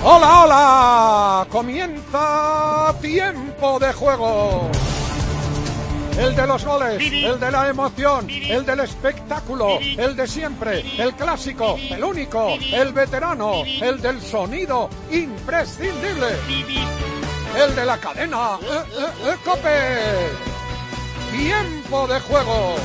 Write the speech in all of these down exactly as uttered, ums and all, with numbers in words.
¡Hola, hola! Comienza Tiempo de Juego. El de los goles, el de la emoción, el del espectáculo, el de siempre, el clásico, el único, el veterano, el del sonido imprescindible, el de la cadena eh, eh, eh, COPE. Tiempo de Juego.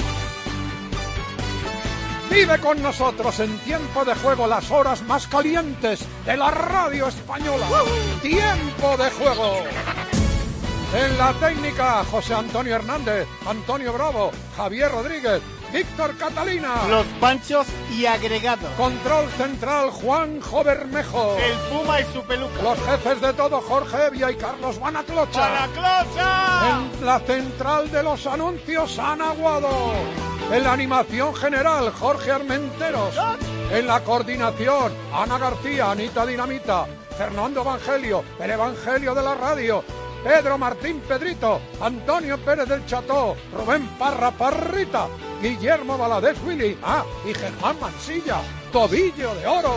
Vive con nosotros en Tiempo de Juego las horas más calientes de la radio española. Tiempo de Juego. En la técnica, José Antonio Hernández, Antonio Bravo, Javier Rodríguez, Víctor Catalina. Los Panchos y agregados. Control central, Juanjo Bermejo. El Puma y su peluca. Los jefes de todo, Jorge Evia y Carlos Banaclocha. ¡Banaclocha! En la central de los anuncios, Ana Guado. En la animación general, Jorge Armenteros. En la coordinación, Ana García, Anita Dinamita, Fernando Evangelio, el Evangelio de la radio, Pedro Martín Pedrito, Antonio Pérez del Cható, Rubén Parra Parrita, Guillermo Valadez Willy, ah, y Germán Mansilla, Tobillo de Oro.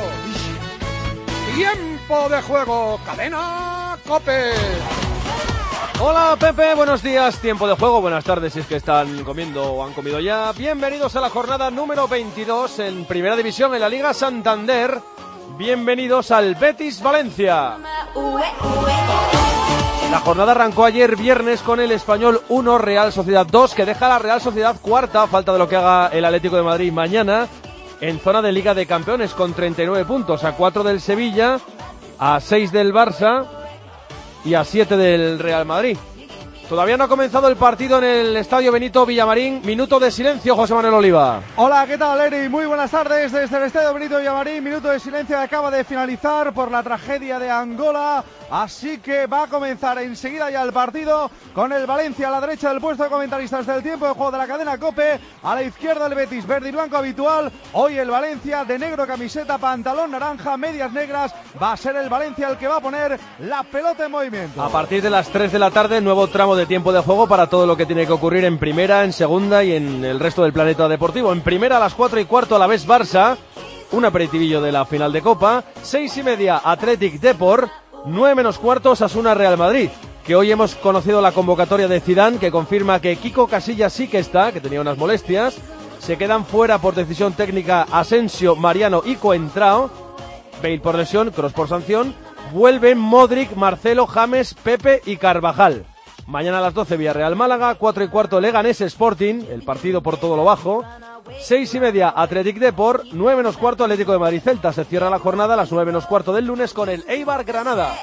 Tiempo de Juego, cadena COPE. Hola Pepe, buenos días, Tiempo de Juego, buenas tardes si es que están comiendo o han comido ya. Bienvenidos a la jornada número veintidós en Primera División en la Liga Santander. Bienvenidos al Betis Valencia. La jornada arrancó ayer viernes con el Español uno, Real Sociedad dos, que deja a la Real Sociedad cuarta, a falta de lo que haga el Atlético de Madrid mañana, en zona de Liga de Campeones con treinta y nueve puntos, a cuatro del Sevilla, a seis del Barça y a siete del Real Madrid. Todavía no ha comenzado el partido en el Estadio Benito Villamarín. Minuto de silencio, José Manuel Oliva. Hola, ¿qué tal, Eri? Muy buenas tardes desde el Estadio Benito Villamarín. Minuto de silencio que acaba de finalizar por la tragedia de Angola. Así que va a comenzar enseguida ya el partido con el Valencia a la derecha del puesto de comentaristas del Tiempo de Juego de la cadena COPE. A la izquierda el Betis, verde y blanco habitual. Hoy el Valencia de negro, camiseta, pantalón naranja, medias negras. Va a ser el Valencia el que va a poner la pelota en movimiento. A partir de las tres de la tarde, nuevo tramo de tiempo de juego para todo lo que tiene que ocurrir en primera, en segunda y en el resto del planeta deportivo. En primera a las cuatro y cuarto, a la vez Barça, un aperitivillo de la final de Copa. Seis y media, Athletic Depor. Nueve menos cuarto, Osasuna Real Madrid, que hoy hemos conocido la convocatoria de Zidane, que confirma que Kiko Casillas sí que está, que tenía unas molestias. Se quedan fuera por decisión técnica Asensio, Mariano y Coentrao. Bale por lesión, Kroos por sanción. Vuelven Modric, Marcelo, James, Pepe y Carvajal. Mañana a las doce Villarreal Málaga, cuatro y cuarto Leganés Sporting, el partido por todo lo bajo. Seis y media Athletic Depor, nueve menos cuarto Atlético de Madrid Celta. Se cierra la jornada a las nueve menos cuarto del lunes con el Eibar Granada.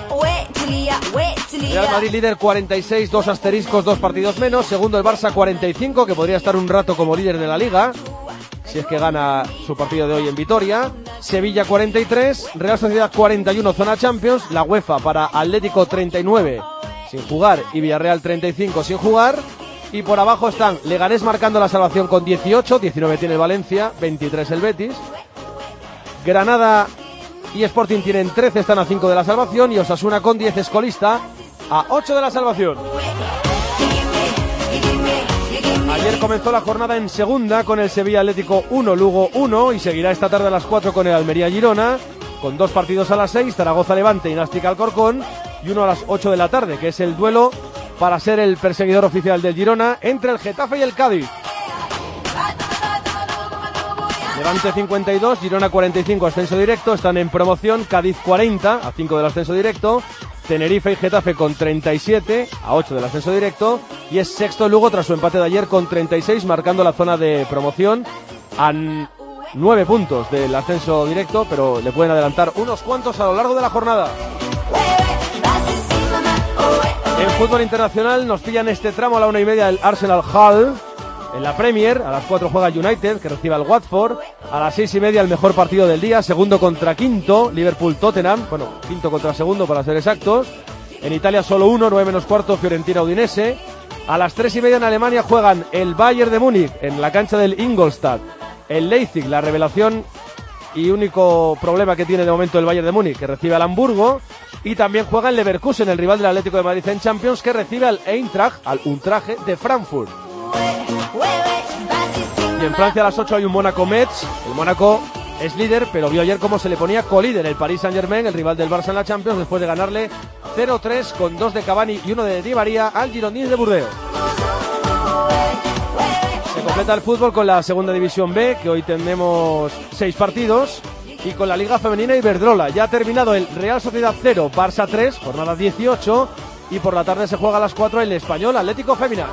Real Madrid líder cuarenta y seis, dos asteriscos, dos partidos menos. Segundo el Barça cuarenta y cinco, que podría estar un rato como líder de la Liga, si es que gana su partido de hoy en Vitoria. Sevilla cuarenta y tres, Real Sociedad cuarenta y uno, zona Champions. La UEFA para Atlético treinta y nueve sin jugar y Villarreal treinta y cinco sin jugar. Y por abajo están Leganés marcando la salvación con dieciocho, diecinueve tiene el Valencia, veintitrés el Betis. Granada y Sporting tienen trece, están a cinco de la salvación, y Osasuna con diez escolista a ocho de la salvación. Ayer comenzó la jornada en segunda con el Sevilla Atlético uno, Lugo uno, y seguirá esta tarde a las cuatro con el Almería Girona, con dos partidos a las seis, Zaragoza Levante y Nástic Alcorcón, y uno a las ocho de la tarde, que es el duelo para ser el perseguidor oficial del Girona entre el Getafe y el Cádiz. Levante cincuenta y dos, Girona cuarenta y cinco, ascenso directo, están en promoción. Cádiz cuarenta, a cinco del ascenso directo. Tenerife y Getafe con treinta y siete, a ocho del ascenso directo. Y es sexto Lugo tras su empate de ayer con treinta y seis, marcando la zona de promoción a nueve puntos del ascenso directo, pero le pueden adelantar unos cuantos a lo largo de la jornada. En fútbol internacional nos pillan este tramo a la una y media el Arsenal Hull. En la Premier, a las cuatro juega United, que recibe al Watford. A las seis y media el mejor partido del día, segundo contra quinto, Liverpool-Tottenham. Bueno, quinto contra segundo para ser exactos. En Italia solo uno, nueve menos cuarto, Fiorentina-Udinese. A las tres y media en Alemania juegan el Bayern de Múnich en la cancha del Ingolstadt. El Leipzig, la revelación y único problema que tiene de momento el Bayern de Múnich, que recibe al Hamburgo. Y también juega el Leverkusen, el rival del Atlético de Madrid en Champions, que recibe al Eintracht, al Ultraje de Frankfurt. Y en Francia a las ocho hay un Mónaco-Metz. El Mónaco es líder, pero vio ayer cómo se le ponía colíder el Paris Saint-Germain, el rival del Barça en la Champions, después de ganarle cero tres con dos de Cavani y uno de Di María al Girondins de Burdeos. Se completa el fútbol con la segunda división B, que hoy tendremos seis partidos, y con la Liga Femenina Iberdrola. Ya ha terminado el Real Sociedad cero, Barça tres, jornada dieciocho, y por la tarde se juega a las cuatro el Español Atlético Féminas.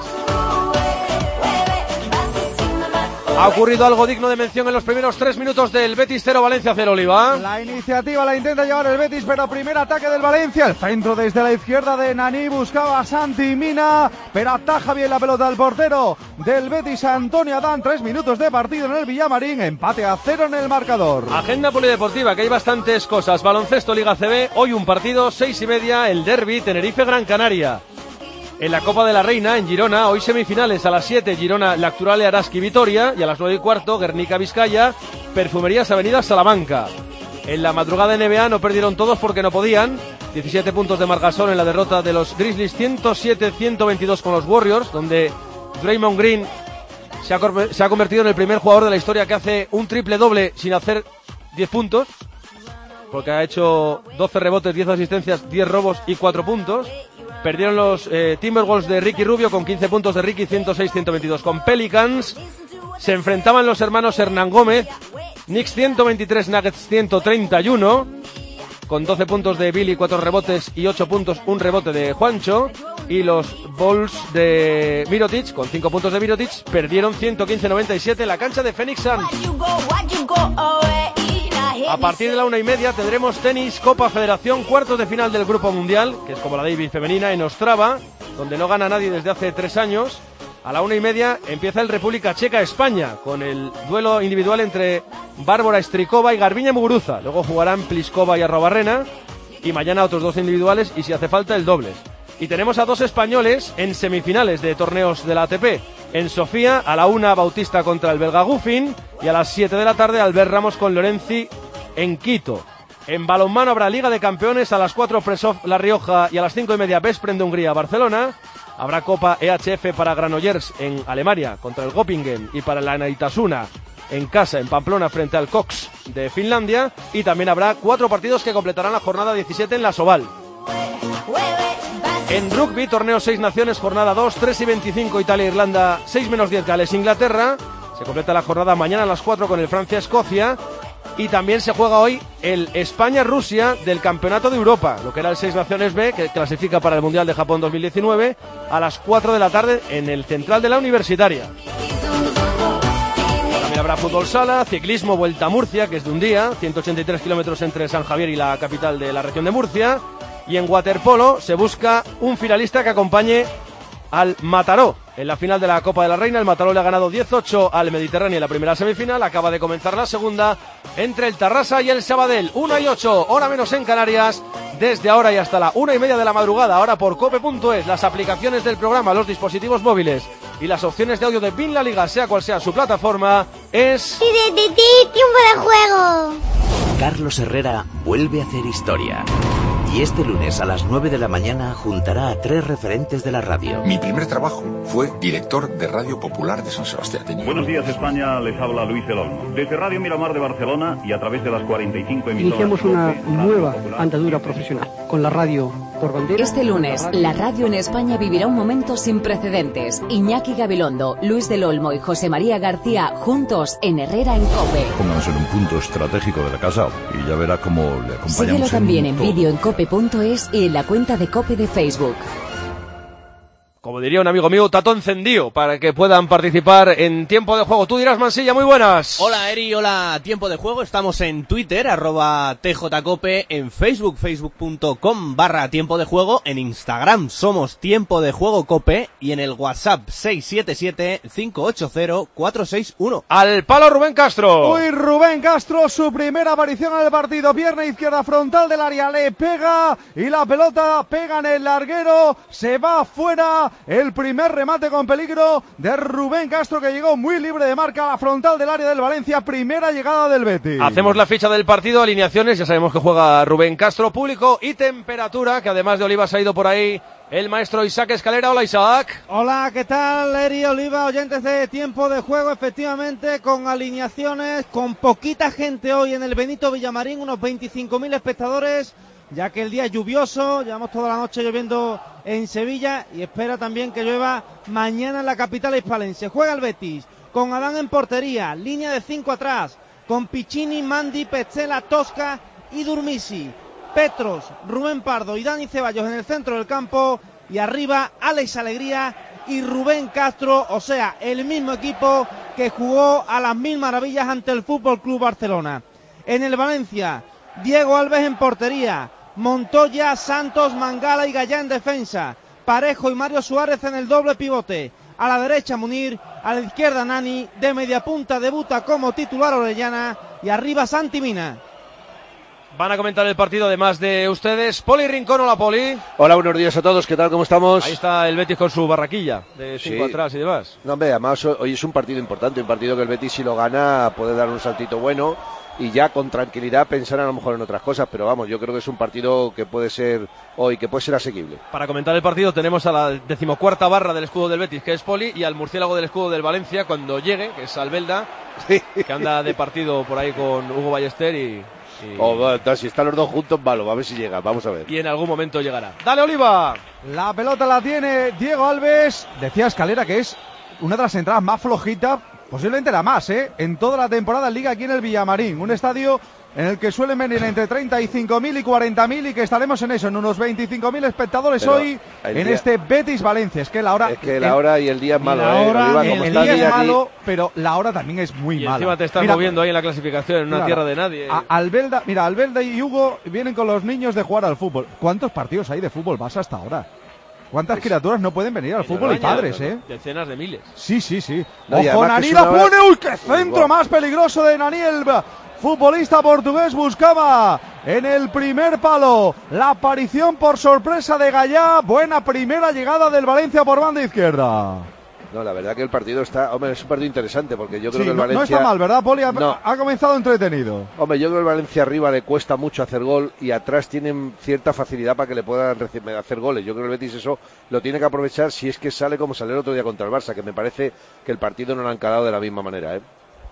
Ha ocurrido algo digno de mención en los primeros tres minutos del Betis cero, Valencia cero, Oliva. La iniciativa la intenta llevar el Betis, pero primer ataque del Valencia. El centro desde la izquierda de Nani, buscaba a Santi Mina, pero ataja bien la pelota al portero del Betis, Antonio Adán. Tres minutos de partido en el Villamarín, empate a cero en el marcador. Agenda polideportiva, que hay bastantes cosas. Baloncesto, Liga C B, hoy un partido, seis y media, el derbi, Tenerife-Gran Canaria. En la Copa de la Reina, en Girona, hoy semifinales a las siete, Girona, Lacturale, Araski, Vitoria, y a las nueve y cuarto, Guernica, Vizcaya, Perfumerías, Avenida, Salamanca. En la madrugada N B A no perdieron todos porque no podían, diecisiete puntos de Margasol en la derrota de los Grizzlies, ciento siete a ciento veintidós con los Warriors, donde Draymond Green se ha, se ha convertido en el primer jugador de la historia que hace un triple doble sin hacer diez puntos, porque ha hecho doce rebotes, diez asistencias, diez robos y cuatro puntos. Perdieron los eh, Timberwolves de Ricky Rubio con quince puntos de Ricky, ciento seis a ciento veintidós. Con Pelicans se enfrentaban los hermanos Hernán Gómez, Knicks ciento veintitrés, Nuggets ciento treinta y uno, con doce puntos de Billy, cuatro rebotes y ocho puntos, un rebote de Juancho. Y los Bulls de Mirotic, con cinco puntos de Mirotic, perdieron ciento quince a noventa y siete en la cancha de Phoenix Suns. A partir de la una y media tendremos tenis, Copa Federación, cuartos de final del Grupo Mundial, que es como la Davis femenina, en Ostrava, donde no gana nadie desde hace tres años. A la una y media empieza el República Checa-España, con el duelo individual entre Bárbara Strikova y Garbiñe Muguruza. Luego jugarán Pliskova y Arrobarrena, y mañana otros dos individuales y, si hace falta, el dobles. Y tenemos a dos españoles en semifinales de torneos de la A T P. En Sofía, a la una, Bautista contra el belga Guffin, y a las siete de la tarde, Albert Ramos con Lorenzi en Quito. En balonmano habrá Liga de Campeones, a las cuatro Presov La Rioja, y a las cinco y media Veszprém de Hungría Barcelona. Habrá Copa E H F para Granollers en Alemania contra el Göppingen, y para la Naitasuna en casa en Pamplona frente al Cox de Finlandia. Y también habrá cuatro partidos que completarán la jornada diecisiete en la Soval. En rugby, torneo seis naciones, jornada dos, tres y veinticinco Italia-Irlanda, seis menos diez Gales-Inglaterra. Se completa la jornada mañana a las cuatro con el Francia-Escocia. Y también se juega hoy el España-Rusia del Campeonato de Europa, lo que era el seis Naciones B, que clasifica para el Mundial de Japón dos mil diecinueve, a las cuatro de la tarde en el Central de la Universitaria. También habrá fútbol sala, ciclismo, Vuelta a Murcia, que es de un día, ciento ochenta y tres kilómetros entre San Javier y la capital de la región de Murcia. Y en waterpolo se busca un finalista que acompañe al Mataró. En la final de la Copa de la Reina, el Mataró le ha ganado diez ocho al Mediterráneo en la primera semifinal. Acaba de comenzar la segunda entre el Tarrasa y el Sabadell. una y ocho, hora menos en Canarias. Desde ahora y hasta la una y media de la madrugada, ahora por cope punto es, las aplicaciones del programa, los dispositivos móviles y las opciones de audio de Bin La Liga, sea cual sea su plataforma, es... ¡Tiempo de juego! Carlos Herrera vuelve a hacer historia. Y este lunes a las nueve de la mañana juntará a tres referentes de la radio. Mi primer trabajo fue director de Radio Popular de San Sebastián. Tenía... Buenos días, España, les habla Luis del Olmo. Desde Radio Miramar de Barcelona y a través de las cuarenta y cinco emisoras... Iniciamos una nueva andadura profesional con la radio por bandera. Este lunes, la radio en España vivirá un momento sin precedentes. Iñaki Gabilondo, Luis del Olmo y José María García juntos en Herrera en COPE. Pónganos en un punto estratégico de la casa y ya verá cómo le acompañamos. Síguelo también en, en vídeo en cope punto es y en la cuenta de COPE de Facebook. Como diría un amigo mío, tato encendido, para que puedan participar en Tiempo de Juego. Tú dirás, Mansilla, muy buenas. Hola, Eri, hola, Tiempo de Juego. Estamos en Twitter, arroba tjcope, en Facebook, facebook punto com barra Tiempo de Juego, en Instagram somos Tiempo de Juego Cope y en el WhatsApp seis siete siete, cinco ocho cero, cuatro seis uno. Al palo Rubén Castro. Uy, Rubén Castro, su primera aparición en el partido, pierna izquierda frontal del área, le pega y la pelota pega en el larguero, se va afuera. el primer remate con peligro de Rubén Castro, que llegó muy libre de marca a la frontal del área del Valencia. Primera llegada del Betis. Hacemos la ficha del partido, alineaciones, ya sabemos que juega Rubén Castro, público y temperatura, que además de Olivas ha ido por ahí el maestro Isaac Escalera. Hola, Isaac. Hola, ¿qué tal, Eri, Oliva, oyentes de Tiempo de Juego? Efectivamente, con alineaciones, con poquita gente hoy en el Benito Villamarín, unos veinticinco mil espectadores, ya que el día es lluvioso, llevamos toda la noche lloviendo en Sevilla y espera también que llueva mañana en la capital hispalense. Juega el Betis con Adán en portería, línea de cinco atrás, con Piccini, Mandi, Petzela, Tosca y Durmisi. Petros, Rubén Pardo y Dani Ceballos en el centro del campo, y arriba Alex Alegría y Rubén Castro, o sea, el mismo equipo que jugó a las mil maravillas ante el Fútbol Club Barcelona. En el Valencia, Diego Alves en portería, Montoya, Santos, Mangala y Gallá en defensa, Parejo y Mario Suárez en el doble pivote. A la derecha Munir, a la izquierda Nani, de media punta debuta como titular Orellana y arriba Santi Mina. Van a comentar el partido además de ustedes. Poli Rincón, hola Poli. Hola, buenos días a todos, ¿qué tal? ¿Cómo estamos? Ahí está el Betis con su barraquilla de cinco sí. atrás y demás. No, hombre, además hoy es un partido importante, un partido que el Betis si lo gana puede dar un saltito bueno y ya con tranquilidad pensar a lo mejor en otras cosas, pero vamos, yo creo que es un partido que puede ser hoy, que puede ser asequible. Para comentar el partido tenemos a la decimocuarta barra del escudo del Betis, que es Poli, y al murciélago del escudo del Valencia cuando llegue, que es Albelda, sí. que anda de partido por ahí con Hugo Ballester y... Y... Oh, si están los dos juntos, malo, a ver si llega, vamos a ver. Y en algún momento llegará. ¡Dale, Oliva! La pelota la tiene Diego Alves. Decía Escalera que es una de las entradas más flojitas, posiblemente la más, ¿eh? en toda la temporada en Liga aquí en el Villamarín. Un estadio en el que suelen venir entre treinta y cinco mil y cuarenta mil y que estaremos en eso, en unos veinticinco mil espectadores Pero hoy en día... este Betis-Valencia. Es que la hora... Es que la hora y el día es malo, la ¿eh? hora, el, el día es malo, pero la hora también es muy y mala. Y encima te estás mira, moviendo ahí en la clasificación, en una mira, tierra de nadie. A, Albelda, mira, Albelda y Hugo vienen con los niños de jugar al fútbol. ¿Cuántos partidos hay de fútbol vas hasta ahora? ¿Cuántas pues, criaturas no pueden venir al fútbol y padres, eh? Decenas de miles. Sí, sí, sí. No, Ojo, Nani la hora... pone. ¡Uy, qué centro wow. más peligroso de Naniel! Futbolista portugués buscaba en el primer palo la aparición por sorpresa de Gallá. Buena primera llegada del Valencia por banda izquierda. No, la verdad que el partido está, hombre, es un partido interesante porque yo creo sí, que el no, Valencia... No está mal, ¿verdad, Poli? Ha, no. ha comenzado entretenido. Hombre, yo creo que el Valencia arriba le cuesta mucho hacer gol y atrás tienen cierta facilidad para que le puedan hacer goles. Yo creo que el Betis eso lo tiene que aprovechar si es que sale como salió el otro día contra el Barça, que me parece que el partido no lo han encarado de la misma manera, ¿eh?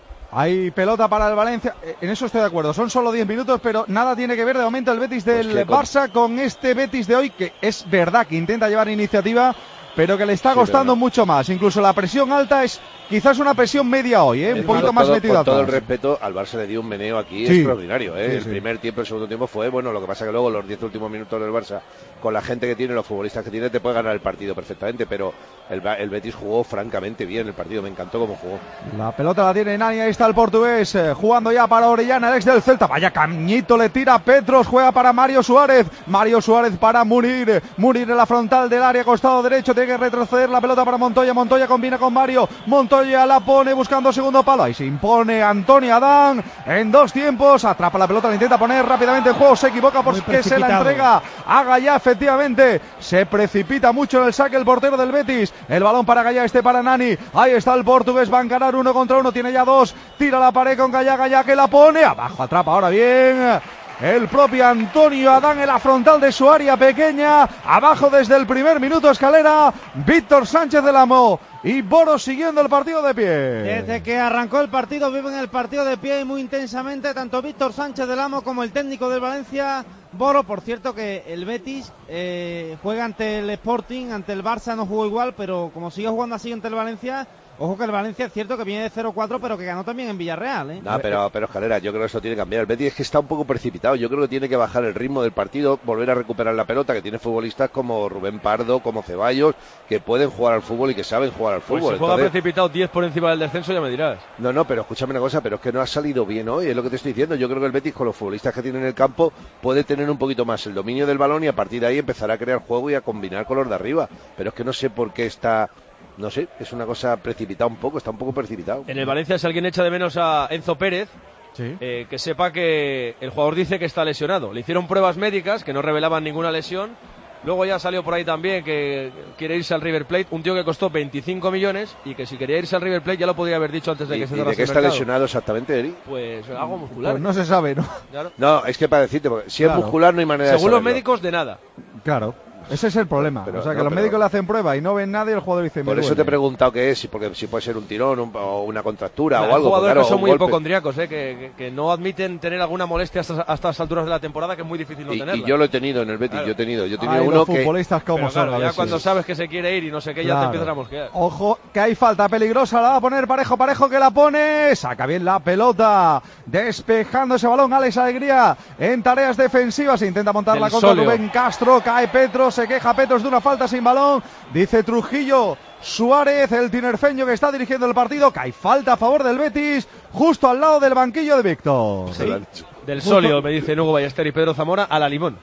Hay pelota para el Valencia, en eso estoy de acuerdo, son solo diez minutos, pero nada tiene que ver de momento el Betis del pues Barça con este Betis de hoy, que es verdad que intenta llevar iniciativa, pero que le está costando sí, mucho más. Incluso la presión alta es quizás una presión media hoy, ¿eh? un es poquito todo, más metido atrás. Con todo el atrás. respeto, al Barça le dio un meneo aquí sí, extraordinario. ¿eh? Sí, el sí. primer tiempo, el segundo tiempo fue bueno. Lo que pasa que luego los diez últimos minutos del Barça, con la gente que tiene, los futbolistas que tiene, te puede ganar el partido perfectamente. Pero el, el Betis jugó francamente bien el partido. Me encantó cómo jugó. La pelota la tiene Nani, ahí está el portugués eh, jugando ya para Orellana, el ex del Celta. Vaya cañito le tira Petros, juega para Mario Suárez. Mario Suárez para Munir. Munir en la frontal del área, costado derecho, tiene que retroceder la pelota para Montoya. Montoya combina con Mario. Montoya la pone buscando segundo palo. Ahí se impone Antonio Adán en dos tiempos. Atrapa la pelota, la intenta poner rápidamente en juego. Se equivoca porque se la entrega a Gallá. Efectivamente, se precipita mucho en el saque el portero del Betis. El balón para Gallá, este para Nani. Ahí está el portugués, va a encarar uno contra uno. Tiene ya dos. Tira la pared con Gallá. Gallá que la pone. Abajo, atrapa ahora bien. El propio Antonio Adán en la frontal de su área pequeña. Abajo desde el primer minuto Escalera. Víctor Sánchez del Amo y Boros siguiendo el partido de pie. Desde que arrancó el partido viven el partido de pie y muy intensamente tanto Víctor Sánchez del Amo como el técnico del Valencia, Boro. Por cierto que el Betis eh, juega ante el Sporting, ante el Barça no jugó igual, pero como sigue jugando así ante el Valencia... Ojo que el Valencia es cierto que viene de cero cuatro, pero que ganó también en Villarreal, ¿eh? No, pero, pero Escalera, yo creo que eso tiene que cambiar. El Betis es que está un poco precipitado. Yo creo que tiene que bajar el ritmo del partido, volver a recuperar la pelota, que tiene futbolistas como Rubén Pardo, como Ceballos, que pueden jugar al fútbol y que saben jugar al fútbol. Pues si juega Entonces, precipitado diez por encima del descenso, ya me dirás. No, no, pero escúchame una cosa, pero es que no ha salido bien hoy, es lo que te estoy diciendo. Yo creo que el Betis, con los futbolistas que tiene en el campo, puede tener un poquito más el dominio del balón y a partir de ahí empezar a crear juego y a combinar con los de arriba. Pero es que no sé por qué está... No sé, es una cosa precipitada un poco, está un poco precipitado. En el Valencia, si alguien echa de menos a Enzo Pérez, sí. eh, que sepa que el jugador dice que está lesionado. Le hicieron pruebas médicas que no revelaban ninguna lesión Luego ya salió por ahí también que quiere irse al River Plate, un tío que costó veinticinco millones y que si quería irse al River Plate ya lo podía haber dicho antes de ¿Y, que se y cerrase de qué el está mercado. lesionado exactamente, Eri? Pues algo muscular. Pues no se sabe, ¿no? Claro. No, es que para decirte, porque si Claro. es muscular no hay manera Según de los saberlo. médicos, de nada. Claro. Ese es el problema. Pero o sea, que no, los pero- médicos le hacen prueba y no ven nada y el jugador dice, me Por eso duele. te he preguntado qué es, si, porque si puede ser un tirón un- o una contractura Hay o algo. jugadores claro, que son un muy golpe. hipocondríacos, ¿eh? que, que, que no admiten tener alguna molestia hasta, hasta las alturas de la temporada, que es muy difícil no Y, tenerla. y yo lo he tenido en el Betis, Claro. yo he tenido, yo he tenido Ay, uno los que... futbolistas como Pero son claro, a ya veces. cuando sabes que se quiere ir y no sé qué, ya Claro. te empiezan a mosquear. Ojo, que hay falta peligrosa, la va a poner Parejo, Parejo que la pone, saca bien la pelota, despejando ese balón, Alex Alegría en tareas defensivas, intenta montarla Del contra Solio. Rubén Castro, cae Petros, se queja Petros de una falta sin balón, dice Trujillo, Suárez, el tinerfeño que está dirigiendo el partido, que hay falta a favor del Betis, justo al lado del banquillo de Víctor. Se lo han hecho. Del Solio, me dice Hugo Ballester y Pedro Zamora, a la limón.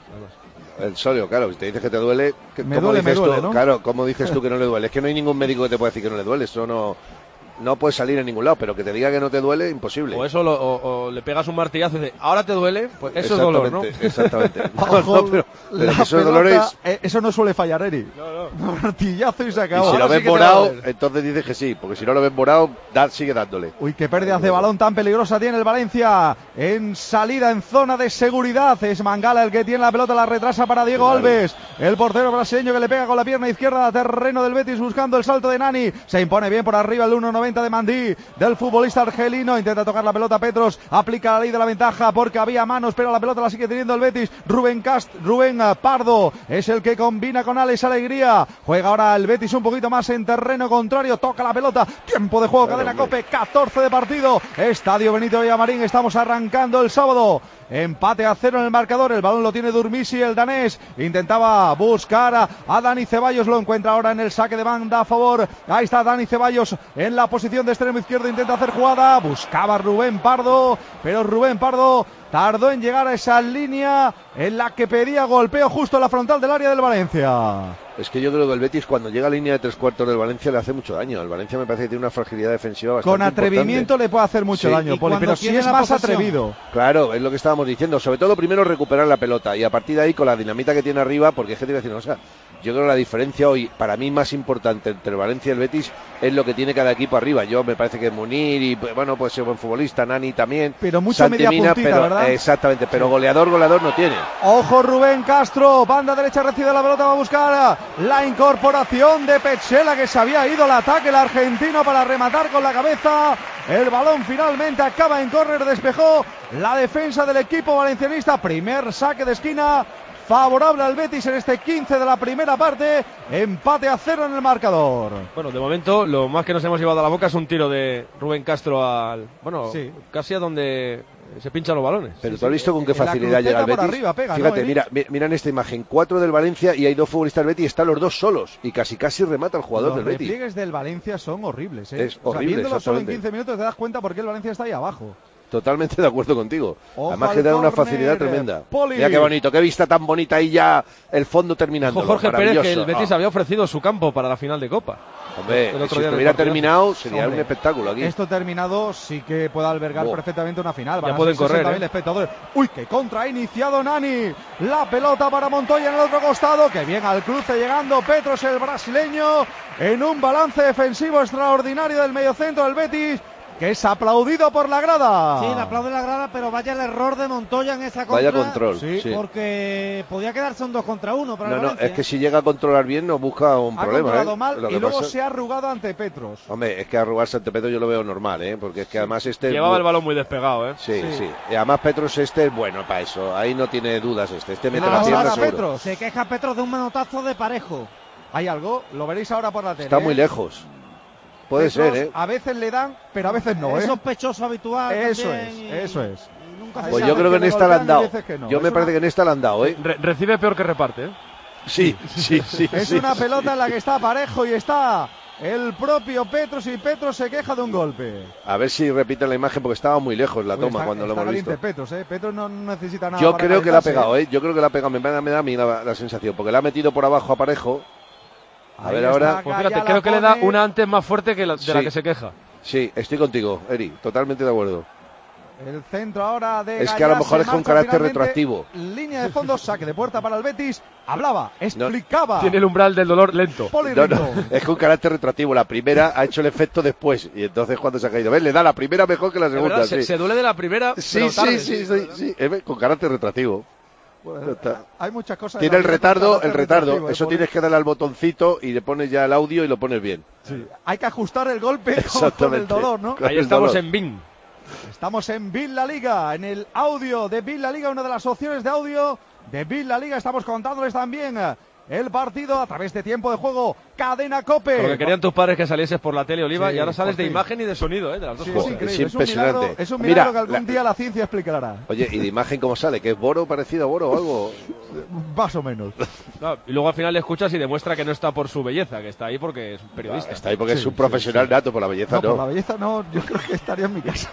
El Solio, claro, si te dices que te duele, que- Me ¿cómo duele, me dices duele, tú? ¿no? Claro, ¿cómo dices tú que no le duele? Es que no hay ningún médico que te pueda decir que no le duele, eso no, no puede salir en ningún lado, pero que te diga que no te duele, imposible. O eso, lo- o, o le pegas un martillazo y dices, ahora te duele, pues eso es dolor, ¿no? Exactamente, exactamente. No, Ojo, no, pero, pero la que esos pelota, dolores... eh, eso no suele fallar, Eri. Martillazo y se Y acabó. si Ahora lo sí ves que te va a morado, doler. entonces dices que sí, porque si no lo ves morado, da, sigue dándole. Uy, qué pérdida de balón tan peligrosa tiene el Valencia en salida, en zona de seguridad. Es Mangala el que tiene la pelota, la retrasa para Diego Claro. Alves. El portero brasileño que le pega con la pierna izquierda a terreno del Betis buscando el salto de Nani. Se impone bien por arriba el uno noventa de Mandí, del futbolista argelino. Intenta tocar la pelota Petros, aplica la ley de la ventaja porque había manos, pero la pelota la sigue teniendo el Betis. Rubén Cast, Rubén eh, Pardo es el que combina con Alex Alegría. Juega ahora el Betis un poquito más en terreno contrario, toca la pelota. Tiempo de juego, Claro, cadena hombre. Cope, catorce de partido. Estadio Benito Villamarín, estamos arrancando el sábado. Empate a cero en el marcador, el balón lo tiene Durmisi, el danés. Intentaba buscar a, a Dani Ceballos, lo encuentra ahora en el saque de banda a favor. Ahí está Dani Ceballos en la posición de extremo izquierdo, intenta hacer jugada. Buscaba Rubén Pardo, pero Rubén Pardo tardó en llegar a esa línea en la que pedía golpeo justo en la frontal del área del Valencia. Es que yo creo que el Betis cuando llega a línea de tres cuartos del Valencia le hace mucho daño. El Valencia me parece que tiene una fragilidad defensiva bastante Con atrevimiento importante. le puede hacer mucho Sí. daño, Y Poli, cuando pero si tiene es la más posesión. atrevido. Claro, es lo que estábamos diciendo. Sobre todo primero recuperar la pelota y a partir de ahí con la dinamita que tiene arriba, porque es que te iba a decir, o sea, yo creo que la diferencia hoy, para mí más importante entre el Valencia y el Betis, es lo que tiene cada equipo arriba. Yo me parece que Munir y, bueno, pues ser buen futbolista, Nani también. Pero mucho Santi media Mina, puntita, pero, ¿verdad? Exactamente, pero goleador, goleador no tiene. Ojo Rubén Castro, banda derecha recibe la pelota, va a buscar la incorporación de Petzela que se había ido al ataque el argentino para rematar con la cabeza. El balón finalmente acaba en córner, despejó la defensa del equipo valencianista. Primer saque de esquina favorable al Betis en este quince de la primera parte. Empate a cero en el marcador. Bueno, de momento lo más que nos hemos llevado a la boca es un tiro de Rubén Castro al... Bueno, Sí. casi a donde se pinchan los balones. Pero tú has visto con qué en la facilidad llega el cruceta por Betis. arriba pega, ¿no, Fíjate, Eric? mira, mi- mira en esta imagen, cuatro del Valencia y hay dos futbolistas del Betis y están los dos solos y casi casi remata el jugador Los del Betis. repliegues del Valencia son horribles, ¿eh? Es O sea, horrible, viéndolo solo en exactamente. quince minutos te das cuenta por qué el Valencia está ahí abajo. Totalmente de acuerdo contigo. Ojo Además al que da una córner, facilidad tremenda. Poli. Mira qué bonito, qué vista tan bonita ahí ya el fondo terminando. Dijo Jorge Pérez que el Betis había ofrecido su campo para la final de Copa. Hombre, El otro si día en el hubiera partidazo. terminado sería Hombre, un espectáculo aquí. Esto terminado sí que puede albergar Oh. perfectamente una final. Ya Van a pueden ser correr, sesenta mil ¿eh? espectadores. Uy, qué contra ha iniciado Nani. La pelota para Montoya en el otro costado. Que bien al cruce llegando Petros, el brasileño, en un balance defensivo extraordinario del mediocentro del Betis, que es aplaudido por la grada. Sí, le aplaude la grada, pero vaya el error de Montoya en esa contra. Vaya control. Sí, sí. Porque podía quedarse un dos contra uno para No, el no, Valencia. es que si llega a controlar bien nos busca un Ha problema. controlado ¿eh? mal Lo y que luego pasa- se ha arrugado ante Petros. Hombre, es que arrugarse ante Petro yo lo veo normal, ¿eh? Porque es que además este... Llevaba el balón muy despegado, ¿eh? Sí, sí, Sí. Y además Petros este es bueno para eso. Ahí no tiene dudas este. Este mete Ah, la pierna ahora seguro. Petros. Se queja Petros de un manotazo de Parejo. Hay algo, lo veréis ahora por la tele. Está ¿eh? muy lejos. Puede Petros ser, ¿eh? A veces le dan, pero a veces no, Es ¿eh? sospechoso habitual. Eso también, es, y- eso es. y nunca se Pues sabe. yo creo que en le esta le han golpean y dado. veces que no. Yo Es me una- parece que en esta le han dado, ¿eh? Re- recibe peor que reparte, ¿eh? Sí, sí, sí. Es sí, una sí. pelota en la que está Parejo y está el propio Petros y Petros se queja de un golpe. A ver si repiten la imagen porque estaba muy lejos la Uy, toma está- cuando lo está hemos visto. caliente Petros, ¿eh? Petros no necesita nada. Yo para creo que la ha calentarse. pegado, ¿eh? Yo creo que la ha pegado. Me da, me da a mí la, la sensación. Porque la ha metido por abajo a Parejo. A Ahí ver está, ahora. Pues Calla fíjate, la creo que le da pone. una antes más fuerte que la, de la Sí. que se queja. Sí, estoy contigo, Eri. Totalmente de acuerdo. El centro ahora de Es Gallá que a lo mejor se es con marcha carácter finalmente. retroactivo. Línea de fondo, saque de puerta para el Betis. Hablaba, explicaba. Tiene el umbral del dolor lento. Poli No, no, Rincón. es con carácter retroactivo. La primera ha hecho el efecto después. Y entonces cuando se ha caído. ¿Ves? Le da la primera mejor que la Es segunda. verdad, Sí, se, se duele de la primera, sí, pero tarde. sí, sí, sí, sí. Es con carácter retroactivo. Bueno, Ya está. hay muchas cosas. Tiene el en la vida con retardo, carácter el retardo. retroactivo, ¿eh, Eso Poli? tienes que darle al botoncito y le pones ya el audio y lo pones bien. Sí. Hay que ajustar el golpe con, con el Exactamente. dolor, ¿no? Con Ahí el estamos dolor. en Bing. Estamos en Bill La Liga, en el audio de Bill La Liga, una de las opciones de audio de Bill La Liga. Estamos contándoles también eh, el partido a través de tiempo de juego, Cadena COPE. Lo que querían tus padres que salieses por la tele, Oliva, Sí, y ahora sales por de fin. imagen y de sonido, ¿eh? De las dos Sí, cosas. es increíble, Es es un milagro, impresionante. es un Mira, milagro que algún la- día la ciencia explicará. Oye, ¿y de imagen cómo sale? ¿Que es Boro parecido a Boro o algo? Más o menos. No, y luego al final le escuchas y demuestra que no está por su belleza, que está ahí porque es un periodista. Está ahí porque Sí, es un sí, profesional sí. nato, por la belleza No, no. por la belleza no, yo creo que estaría en mi casa.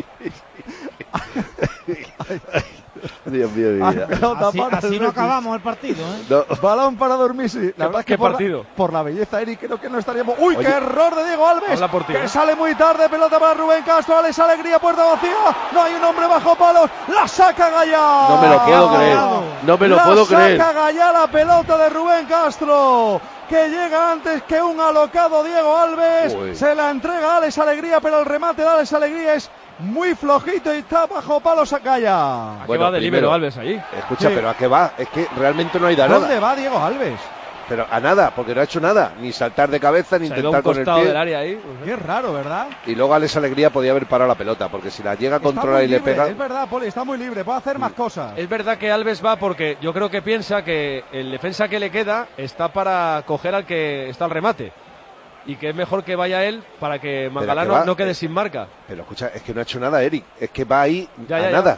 Dios mío, mi Ay, vida. pelota Así, para así el no Betis. acabamos el partido, ¿eh? No. Balón para dormir, sí. La ¿Qué, verdad es qué que por partido? La, por la belleza, Eric, creo que no estaríamos... ¡Uy, Oye. qué error de Diego Alves! Habla por ti, Que ¿eh? sale muy tarde, pelota para Rubén Castro, Alex Alegría, puerta vacía. No hay un hombre bajo palos. ¡La saca Gallá! No me lo puedo creer. No me lo la puedo creer. saca Gallá la pelota de Rubén Castro, que llega antes que un alocado Diego Alves. Uy. Se la entrega a Alex Alegría, pero el remate de Alex Alegría es muy flojito y está bajo palos a Gallá. ¿A qué Bueno, va de primero- libero Alves ahí? Escucha, Sí. pero ¿a qué va? Es que realmente no ha ido a ¿Dónde nada. va Diego Alves? Pero a nada, porque no ha hecho nada. Ni saltar de cabeza, ni Se ha ido a un intentar con el costado pie. del área ahí. Qué raro, ¿verdad? Y luego Alex Alegría podía haber parado la pelota, porque si la llega a Está controlar muy y le libre, pega... Es verdad, Poli, está muy libre, puede hacer más cosas. Es verdad que Alves va porque yo creo que piensa que el defensa que le queda está para coger al que está al remate. Y que es mejor que vaya él para que Mangalá que no, va- no quede sin marca. Pero escucha, es que no ha hecho nada Eric. Es que va ahí Ya, a ya, ya. nada.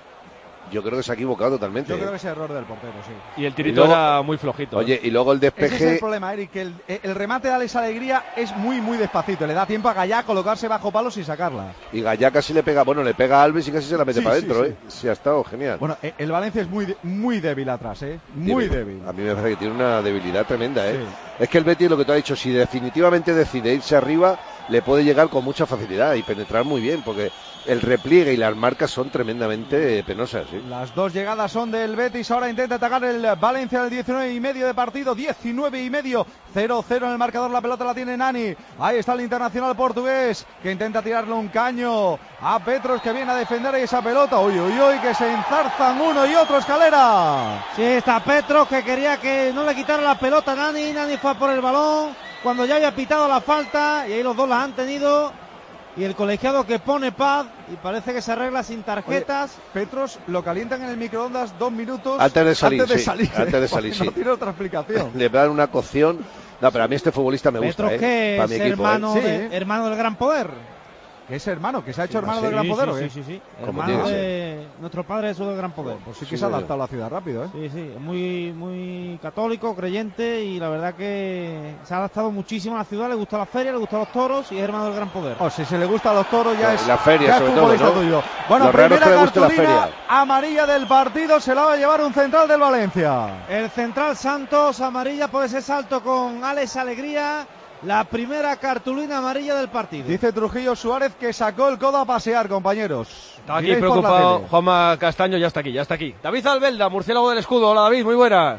Yo creo que se ha equivocado totalmente. Yo ¿eh? creo que es error del portero, sí. Y el tirito Y luego- era muy flojito. ¿eh? Oye, y luego el Ese es el despeje... problema, Eric, que el, el remate de Alex Alegría es muy, muy despacito. Le da tiempo a Gallá a colocarse bajo palos y sacarla. Y Gallá casi le pega... Bueno, le pega a Alves y casi se la mete Sí, para sí, adentro, sí. ¿eh? Sí, ha estado genial. Bueno, eh, el Valencia es muy, de- muy débil atrás, ¿eh? Muy Tiene- débil. A mí me parece que tiene una debilidad tremenda, ¿eh? Sí. Es que el Betis, lo que tú has dicho, si definitivamente decide irse arriba, le puede llegar con mucha facilidad y penetrar muy bien, porque el repliegue y las marcas son tremendamente eh, penosas, ¿sí? Las dos llegadas son del Betis. Ahora intenta atacar el Valencia en el diecinueve y medio de partido. diecinueve y medio. cero cero en el marcador. La pelota la tiene Nani. Ahí está el internacional portugués que intenta tirarle un caño a Petros, que viene a defender esa pelota. Uy, uy, uy, que se enzarzan uno y otro. Escalera. Sí, está Petros, que quería que no le quitara la pelota a Nani. Nani fue a por el balón cuando ya había pitado la falta y ahí los dos las han tenido. Y el colegiado que pone paz y parece que se arregla sin tarjetas. Oye, Petros lo calientan en el microondas dos minutos Antes de salir, antes de sí, salir, antes de porque salir, sí. No tiene otra explicación. Le dan una cocción. No, pero a mí este futbolista me gusta, Petros, ¿eh? que Para mi es equipo, hermano, ¿eh? de- Sí. hermano del Gran Poder. Que es hermano, que se ha hecho hermano sí, del Gran Sí, Poder. sí, ¿o qué? sí, sí, sí. Como Hermano tiene que de nuestro padre Jesús del Gran Poder. Pues sí que Sí, se ha señor. adaptado a la ciudad rápido, ¿eh? Sí, sí, es muy, muy católico, creyente y la verdad que se ha adaptado muchísimo a la ciudad, le gusta la feria, le gustan los toros y es hermano del Gran Poder. O si se le gusta a los toros ya No, es y la feria, ya es sobre futbolista todo, ¿no? tuyo. Bueno, Lo raro es primera que le guste la cartulina feria. amarilla del partido se la va a llevar un central del Valencia. El central Santos, amarilla por ese salto con Alex Alegría, la primera cartulina amarilla del partido. Dice Trujillo Suárez que sacó el codo a pasear, compañeros. Está aquí Miráis por la preocupado tele. Juanma Castaño, ya está aquí, ya está aquí. David Albelda, murciélago del escudo. Hola David, muy buenas.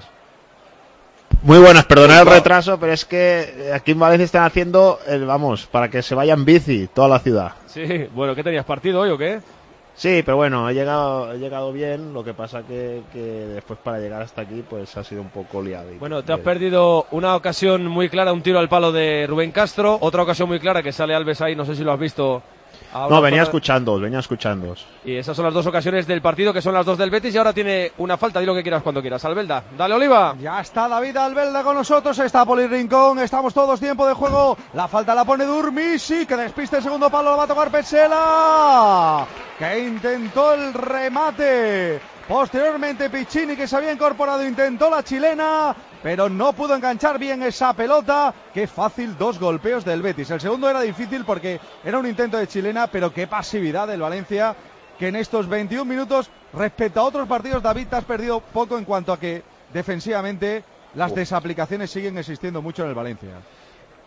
Muy buenas, perdonad el retraso, pero es que aquí en Valencia están haciendo, el, vamos, para que se vaya en bici toda la ciudad. Sí, bueno, ¿qué tenías, partido hoy o qué? Sí, pero bueno, he llegado, he llegado bien, lo que pasa que, que después para llegar hasta aquí pues ha sido un poco liado. Bueno, te has perdido una ocasión muy clara, un tiro al palo de Rubén Castro, otra ocasión muy clara que sale Alves ahí, no sé si lo has visto. a una No, venía zona- escuchándoos, venía escuchándoos. Y esas son las dos ocasiones del partido, que son las dos del Betis, y ahora tiene una falta, di lo que quieras cuando quieras. Albelda, dale Oliva. Ya está David Albelda con nosotros, está Poli Rincón, estamos todos tiempo de juego. La falta la pone Durmisi, que despiste el segundo palo, lo va a tocar Pesela, que intentó el remate. Posteriormente Piccini, que se había incorporado, intentó la chilena, pero no pudo enganchar bien esa pelota. Qué fácil, dos golpeos del Betis. El segundo era difícil porque era un intento de chilena, pero qué pasividad del Valencia, que en estos veintiún minutos, respecto a otros partidos, David, te has perdido poco en cuanto a que defensivamente las Uf. desaplicaciones siguen existiendo mucho en el Valencia.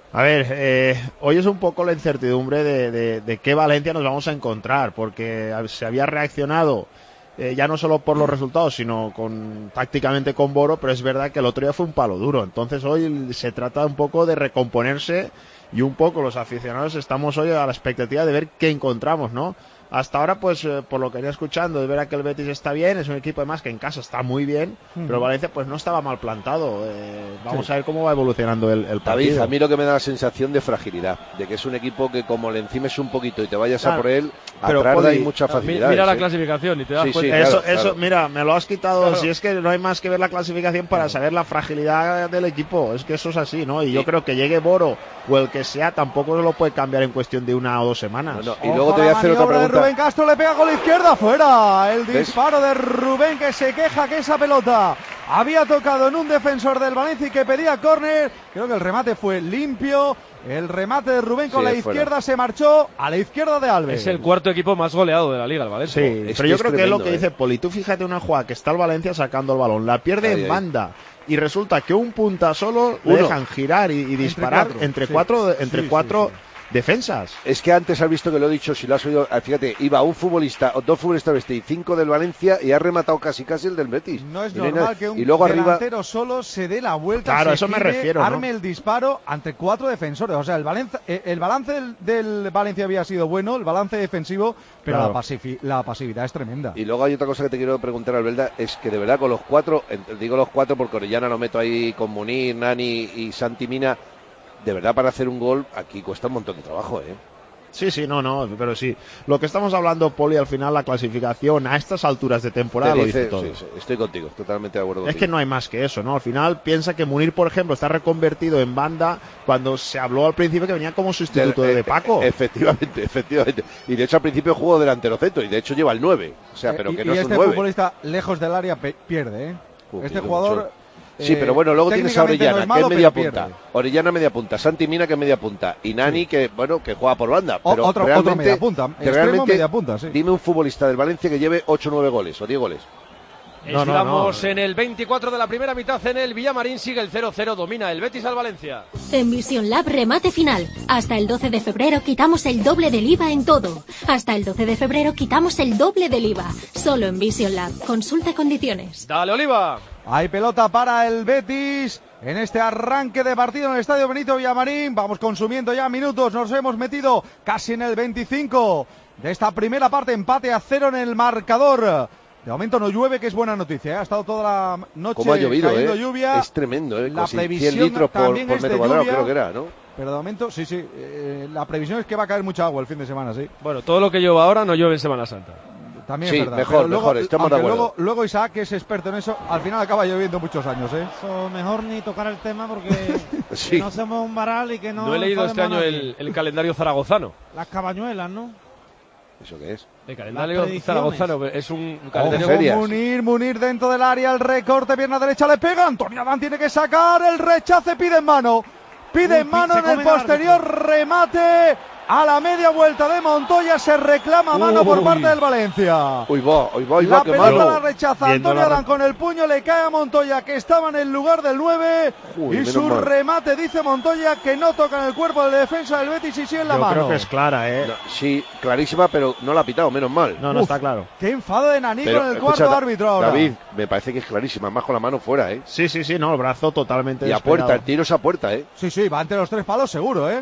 A ver, eh, hoy es un poco la incertidumbre de, de, de qué Valencia nos vamos a encontrar, porque se había reaccionado eh, ya no solo por los resultados, sino con tácticamente con Boro, pero es verdad que el otro día fue un palo duro. Entonces hoy se trata un poco de recomponerse y un poco los aficionados estamos hoy a la expectativa de ver qué encontramos, ¿no? Hasta ahora, pues, eh, por lo que venía escuchando, es verdad que el Betis está bien, es un equipo además que en casa está muy bien, uh-huh. pero Valencia, pues, no estaba mal plantado. Eh, vamos sí. a ver cómo va evolucionando el, el partido. David, a mí lo que me da la sensación de fragilidad, de que es un equipo que como le encimes un poquito y te vayas claro. a por él, pero atrás hay mucha facilidad. Mira la ¿eh? clasificación y te das sí, cuenta. Sí, eso, claro, eso, claro. mira, me lo has quitado. Claro. Si es que no hay más que ver la clasificación para claro. saber la fragilidad del equipo. Es que eso es así, ¿no? Y sí. yo creo que llegue Boro o el que sea, tampoco lo puede cambiar en cuestión de una o dos semanas. No, no. Y luego te voy a hacer otra pregunta. Rubén Castro le pega con la izquierda, fuera. El disparo ¿Ves? de Rubén, que se queja que esa pelota había tocado en un defensor del Valencia y que pedía córner. Creo que el remate fue limpio. El remate de Rubén con sí, la izquierda fuera. Se marchó a la izquierda de Alves. Es el cuarto equipo más goleado de la Liga, el Valencia. Sí, es pero que yo es creo tremendo, que es lo que eh. dice Poli. Tú fíjate una jugada que está el Valencia sacando el balón, la pierde ahí, en ahí. banda y resulta que un punta solo le dejan girar y, y disparar entre cuatro, entre cuatro, sí. entre cuatro sí, sí, sí. defensas. Es que antes has visto que lo he dicho, si lo has oído, fíjate, iba un futbolista, o dos futbolistas del Betis y cinco del Valencia y ha rematado casi casi el del Betis. No es y normal no, que un y luego delantero arriba... solo se dé la vuelta, claro, se eso gire, me refiero, arme ¿no? el disparo ante cuatro defensores. O sea, el, Valencia, el balance del, del Valencia había sido bueno, el balance defensivo, pero claro. la, pasifi- la pasividad es tremenda. Y luego hay otra cosa que te quiero preguntar, Albelda, es que de verdad con los cuatro, digo los cuatro porque Orellana lo meto ahí con Munir, Nani y Santi Mina, de verdad para hacer un gol aquí cuesta un montón de trabajo, ¿eh? Sí, sí, no, no, pero sí. Lo que estamos hablando, Poli, al final la clasificación a estas alturas de temporada Te lo dice, dice todo. Sí, sí, estoy contigo, totalmente de acuerdo Es contigo. que no hay más que eso, ¿no? Al final piensa que Munir, por ejemplo, está reconvertido en banda cuando se habló al principio que venía como sustituto de, de Paco. Efectivamente, efectivamente. Y de hecho al principio jugó delantero centro y de hecho lleva el nueve. O sea, pero eh, que y, no y es este un nueve. futbolista lejos del área pe- pierde, ¿eh? Uf, este jugador... mucho. Sí, pero bueno, luego tienes a Orellana, no es malo, que es media pero punta. pierde. Orellana media punta, Santi Mina que es media punta y Nani sí. que, bueno, que juega por banda. Pero otro, realmente, otro media punta, que extremo realmente, media punta, sí. Dime un futbolista del Valencia que lleve ocho o nueve goles o diez goles. No, Estamos no, no. en el veinticuatro de la primera mitad en el Villamarín, sigue el cero cero, domina el Betis al Valencia. En Vision Lab remate final. Hasta el doce de febrero quitamos el doble del I V A en todo. Hasta el doce de febrero quitamos el doble del I V A. Solo en Vision Lab. Consulta condiciones. Dale, Oliva. Hay pelota para el Betis en este arranque de partido en el Estadio Benito Villamarín. Vamos consumiendo ya minutos, nos hemos metido casi en el veinticinco de esta primera parte, empate a cero en el marcador. De momento no llueve, que es buena noticia, ¿eh? Ha estado toda la noche ¿Cómo ha llovido, cayendo eh? lluvia. Es tremendo, ¿eh? La Casi previsión cien litros por, también por es metro de cuadrado, lluvia, creo que era, ¿no? Pero de momento, sí, sí. Eh, la previsión es que va a caer mucha agua el fin de semana, sí. Bueno, todo lo que llueva ahora no llueve en Semana Santa. También sí, es verdad. mejor, pero luego, mejor, estamos de acuerdo. Luego, luego Isaac, que es experto en eso, al final acaba lloviendo muchos años, ¿eh? Eso mejor ni tocar el tema porque sí. que no hacemos un varal y que no... No he leído este año el, el calendario zaragozano. Las cabañuelas, ¿no? ¿Eso qué es? El calendario zaragozano es un calendario... Oh, Munir, Munir dentro del área, el recorte, pierna derecha, le pega, Antonio Adán tiene que sacar, el rechace, pide en mano, pide en mano en el posterior remate, a la media vuelta de Montoya, se reclama mano Uy. por parte del Valencia. Uy, va, uy, va, uy, la va, pelota malo. la rechaza Antonio Adán con el puño, le cae a Montoya, que estaba en el lugar del nueve, Uy, y su mal. remate, dice Montoya, que no toca en el cuerpo del defensa del Betis y sigue en la Yo mano. creo que es clara, ¿eh? No, sí, clarísima, pero no la ha pitado, menos mal. No, no Uf, está claro. Qué enfado de Nani pero, con el escucha, cuarto árbitro ahora. David, me parece que es clarísima, más con la mano fuera, ¿eh? Sí, sí, sí, no, el brazo totalmente Y a despegado. puerta, el tiro es a puerta, ¿eh? Sí, sí, va entre los tres palos seguro, ¿eh?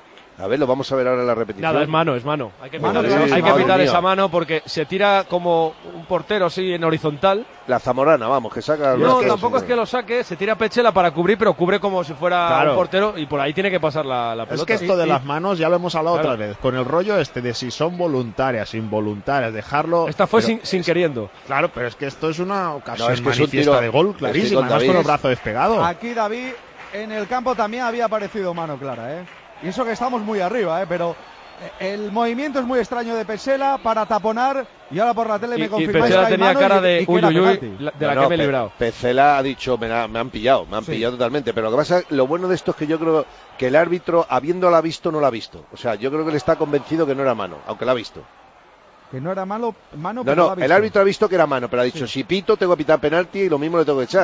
A ver, lo vamos a ver ahora en la repetición. Nada, es mano, es mano. Hay que Mano, pitar, sí, hay sí, que pitar mía. esa mano porque se tira como un portero así en horizontal. La zamorana, vamos, que saca... No, los tampoco dedos, es que lo saque, se tira Pechela para cubrir, pero cubre como si fuera Claro. un portero y por ahí tiene que pasar la, la pelota. Es que esto de Y- las manos ya lo hemos hablado Claro. otra vez, con el rollo este de si son voluntarias, involuntarias, dejarlo... Esta fue pero sin, sin es- queriendo. Claro, pero es que esto es una ocasión No, es que es un manifiesta tiro- de gol estoy clarísima, con además David. con el brazo despegado. Aquí David, en el campo también había aparecido mano clara, ¿eh? Y eso que estamos muy arriba, ¿eh? Pero el movimiento es muy extraño de Pesela para taponar y ahora por la tele Y, me y confirmáis Pechela que hay tenía mano cara y- de y que uy, era uy, uy, penalti. la- de la No, que no, me he Pe- librado. Pecela ha dicho, me, ha- me han pillado, me han Sí. pillado totalmente. Pero lo que pasa, lo bueno de esto es que yo creo que el árbitro, habiéndola visto, no la ha visto. O sea, yo creo que él está convencido que no era mano, aunque la ha visto. Que no era malo, mano, No, pero no, la ha el visto. árbitro ha visto que era mano, pero ha dicho, si pito, tengo que pitar penalti y lo mismo le tengo que echar.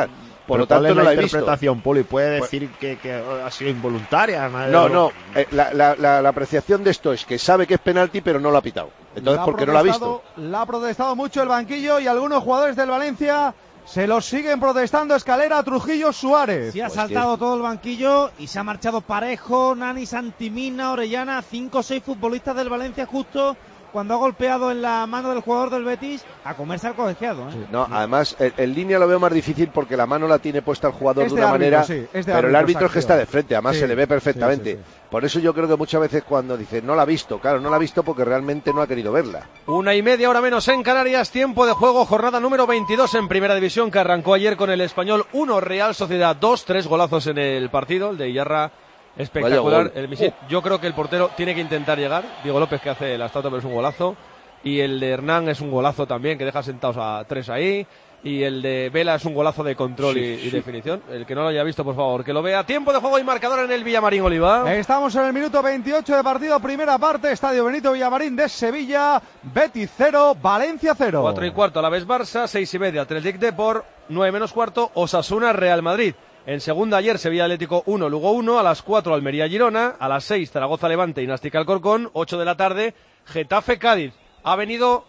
por lo tanto no la he visto. interpretación, Poli, puede decir que, que ha sido involuntaria. No, no, eh, la, la, la, la apreciación de esto es que sabe que es penalti, pero no lo ha pitado. Entonces, ¿por qué no lo ha visto? La ha protestado mucho el banquillo y algunos jugadores del Valencia se los siguen protestando. Escalera, Trujillo, Suárez. Sí, ha pues saltado que... todo el banquillo y se ha marchado Parejo, Nani, Santimina, Orellana, cinco o seis futbolistas del Valencia justo cuando ha golpeado en la mano del jugador del Betis a comerse al colegiado, ¿eh? Sí, no, además, en, en línea lo veo más difícil porque la mano la tiene puesta el jugador es de una árbitro, manera, sí, es pero árbitro, el árbitro es que exacto. está de frente, además sí, se le ve perfectamente. sí, sí, sí. Por eso yo creo que muchas veces cuando dice no la ha visto, claro, no la ha visto porque realmente no ha querido verla. Una y media hora menos en Canarias, tiempo de juego, jornada número veintidós en Primera División, que arrancó ayer con el Español uno, Real Sociedad dos, tres golazos en el partido, el de Iyarra espectacular, el misil. Oh. Yo creo que el portero tiene que intentar llegar, Diego López que hace la estatua pero es un golazo, y el de Hernán es un golazo también, que deja sentados a tres ahí, y el de Vela es un golazo de control sí, y, y sí. definición. El que no lo haya visto, por favor, que lo vea. Tiempo de juego y marcador en el Villamarín, Oliva. Estamos en el minuto veintiocho de partido, primera parte, Estadio Benito Villamarín de Sevilla, Betis cero, Valencia cero. Cuatro y cuarto, Alavés Barça, seis y media, Athletic Depor, nueve menos cuarto, Osasuna Real Madrid. En segunda ayer, Sevilla Atlético uno, Lugo uno, a las cuatro Almería Girona, a las seis Zaragoza Levante y Nástic Alcorcón, ocho de la tarde, Getafe Cádiz. Ha venido...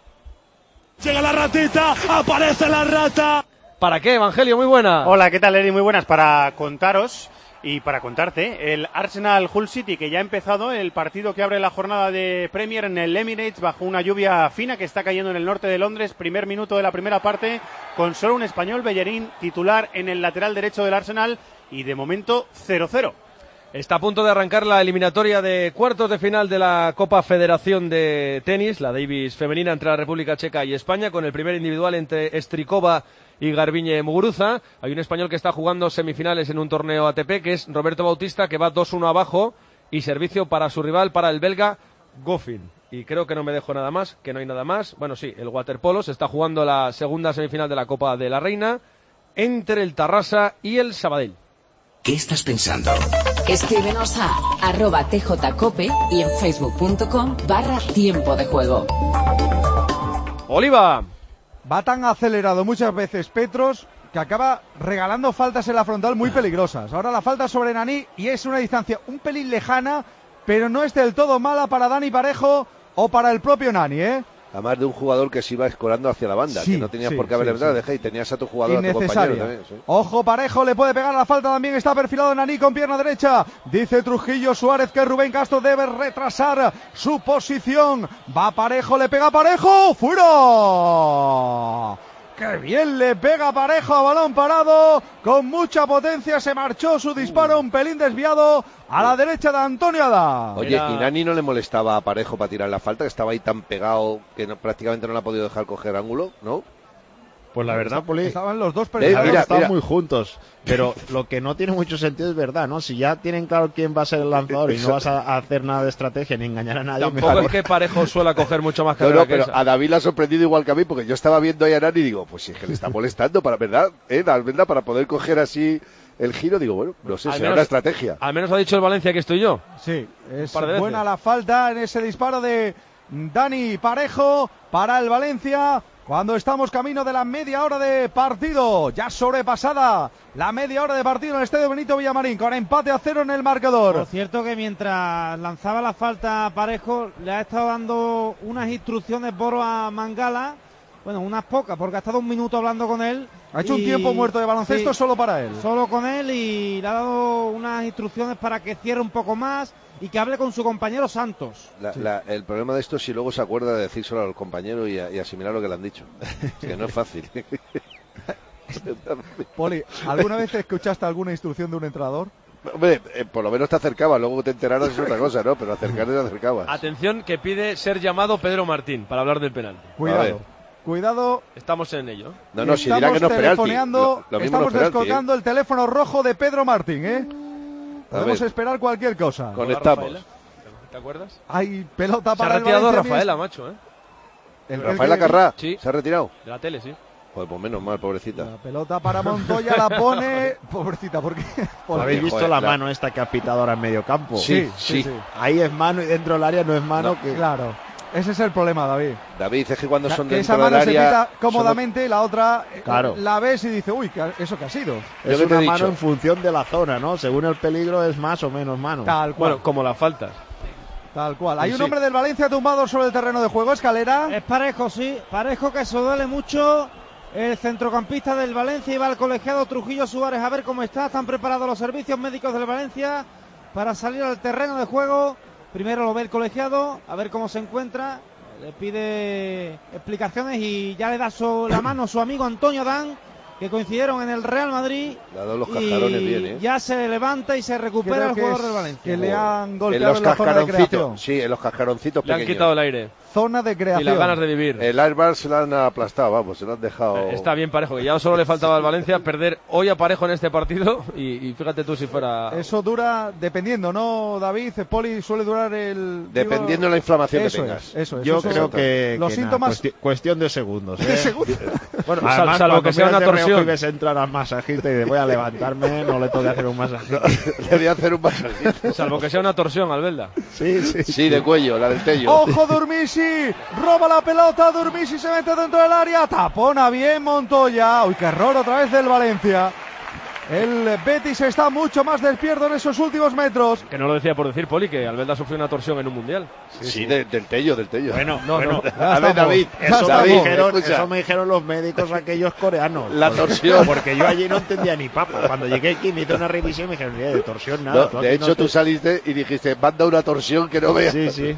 Llega la ratita, aparece la rata. ¿Para qué, Evangelio? Muy buena. Hola, ¿qué tal, Eri? Muy buenas. Para contaros y para contarte, el Arsenal Hull City, que ya ha empezado el partido que abre la jornada de Premier en el Emirates bajo una lluvia fina que está cayendo en el norte de Londres. Primer minuto de la primera parte con solo un español, Bellerín, titular en el lateral derecho del Arsenal y de momento cero cero. Está a punto de arrancar la eliminatoria de cuartos de final de la Copa Federación de Tenis, la Davis femenina entre la República Checa y España, con el primer individual entre Strikova y Garbiñe Muguruza. Hay un español que está jugando semifinales en un torneo A T P, que es Roberto Bautista, que va dos uno abajo, y servicio para su rival, para el belga Goffin. Y creo que no me dejo nada más, que no hay nada más. Bueno, sí, el waterpolo, se está jugando la segunda semifinal de la Copa de la Reina, entre el Tarrasa y el Sabadell. ¿Qué estás pensando? Escríbenos a arroba tjcope y en facebook.com barra tiempo de juego. Oliva. Va tan acelerado muchas veces Petros que acaba regalando faltas en la frontal muy peligrosas. Ahora la falta sobre Nani y es una distancia un pelín lejana, pero no es del todo mala para Dani Parejo o para el propio Nani, ¿eh? Además de un jugador que se iba escorando hacia la banda, sí, que no tenías sí, por qué haberle sí, entrado, sí. y tenías a tu jugador, a tu compañero también. Sí. Ojo, Parejo le puede pegar la falta, también está perfilado Nani con pierna derecha. Dice Trujillo Suárez que Rubén Castro debe retrasar su posición. Va Parejo, le pega Parejo, ¡fuera! ¡Qué bien le pega Parejo a balón parado! Con mucha potencia se marchó su disparo, un pelín desviado a la derecha de Antonio Ada. Oye, Era... ¿y Nani no le molestaba a Parejo para tirar la falta? Que estaba ahí tan pegado que no, prácticamente no le ha podido dejar coger ángulo, ¿no? Pues la verdad, Poli, estaban los dos Eh, mira, estaban mira. muy juntos, pero lo que no tiene mucho sentido es verdad, ¿no? Si ya tienen claro quién va a ser el lanzador y no vas a hacer nada de estrategia ni engañar a nadie. Tampoco es que Parejo suele coger mucho más No, carrera no, que pero esa. a David le ha sorprendido igual que a mí, porque yo estaba viendo ahí a Nani y digo, pues si es que le está molestando, para verdad, ¿eh? ¿verdad? Para poder coger así el giro, digo, bueno, no sé, Al será menos- una estrategia. Al menos ha dicho el Valencia que estoy yo. Sí, es par de buena veces. la falta en ese disparo de Dani Parejo para el Valencia. Cuando estamos camino de la media hora de partido, ya sobrepasada la media hora de partido en el Estadio Benito Villamarín, con empate a cero en el marcador. Por cierto que mientras lanzaba la falta Parejo, le ha estado dando unas instrucciones Boro a Mangala, bueno, unas pocas, porque ha estado un minuto hablando con él. Ha hecho y... un tiempo muerto de baloncesto sí, solo para él. Solo con él, y le ha dado unas instrucciones para que cierre un poco más y que hable con su compañero Santos. La, la, el problema de esto es si luego se acuerda de decírselo al compañero y, a, y asimilar lo que le han dicho. Es que no es fácil. Poli, ¿alguna vez escuchaste alguna instrucción de un entrenador? Hombre, eh, por lo menos te acercabas, luego te enteraras es otra cosa, ¿no? Pero acercarte te acercabas. Atención, que pide ser llamado Pedro Martín para hablar del penal. Cuidado, cuidado. Estamos en ello. No, no, si dirá que no es penalti. telefoneando, Lo, lo mismo estamos no es penalti, descolgando ¿eh? el teléfono rojo de Pedro Martín, ¿eh? Podemos ver. esperar cualquier cosa. Conectamos. ¿Te acuerdas? Hay pelota Se para ha el retirado Valencia. Rafaela, macho, ¿eh? El- el Rafael que- Acarrá, Sí. ¿se ha retirado? De la tele, sí. Joder, pues menos mal, pobrecita. La pelota para Montoya la pone. Pobrecita, ¿por qué? ¿Por ¿Habéis qué? visto Joder, la la- mano esta que ha pitado ahora en medio campo? Sí, sí. Ahí es mano y dentro del área no es mano. No. que... Claro. Ese es el problema, David. David, es que cuando son que dentro esa mano del área... se pita cómodamente y la otra Claro. la ves y dices, uy, ¿eso qué ha sido? Es Yo que te una he mano dicho. en función de la zona, ¿no? Según el peligro es más o menos mano. Tal cual. Bueno, como las faltas. Tal cual. Hay Sí, un sí. hombre del Valencia tumbado sobre el terreno de juego, Escalera. Es Parejo, sí. Parejo, que eso duele mucho. El centrocampista del Valencia, y va al colegiado Trujillo Suárez a ver cómo está. Están preparados los servicios médicos del Valencia para salir al terreno de juego. Primero lo ve el colegiado, a ver cómo se encuentra. Le pide explicaciones y ya le da su, la mano a su amigo Antonio Dan, que coincidieron en el Real Madrid. Le ha dado los Y cascarones bien, ¿eh? ya se levanta y se recupera Creo el que jugador es del Valencia. que le han En golpeado los en la zona de creación. cascaroncitos, sí, en los cascaroncitos Le han pequeños. quitado el aire. Zona de creación. Y las ganas de vivir. El airbag se lo han aplastado, vamos, se lo han dejado... Está bien Parejo, que ya solo le faltaba al Valencia perder hoy a Parejo en este partido y, y fíjate tú si fuera... Eso dura, dependiendo, ¿no, David? Poli suele durar el... Dependiendo de la inflamación eso que tengas. Es, eso es. Yo eso creo es. que, Los que nada, síntomas... cuesti- cuestión de segundos. ¿eh? ¿De segundos? Bueno, Además, sal- salvo cuando que sea miras una de reojo torsión. y ves entrar al masajista y te voy a levantarme, no le tengo que hacer un masajito. Le voy a hacer un masajito. Salvo que sea una torsión, Albelda. Sí, sí. Sí, de cuello, la del tello. ¡Ojo, Durmisi! ¡Roba la pelota! Durmisi se mete dentro del área. Tapona bien Montoya. ¡Uy, qué error otra vez del Valencia! El Betis está mucho más despierto en esos últimos metros. Que no lo decía por decir, Poli, que Albelda sufrió una torsión en un mundial. Sí, sí, de- del tello, del tello. Bueno, No, bueno, no. A ver, David, Eso, David, me dijeron, escucha. eso me dijeron los médicos aquellos coreanos. La Porque- torsión. Porque yo allí no entendía ni papa. Cuando llegué aquí me hizo una revisión y me dijeron, "Mira, de torsión nada. No, tú de aquí hecho, no tú te-". saliste y dijiste, manda una torsión que no veas. Sí, sí.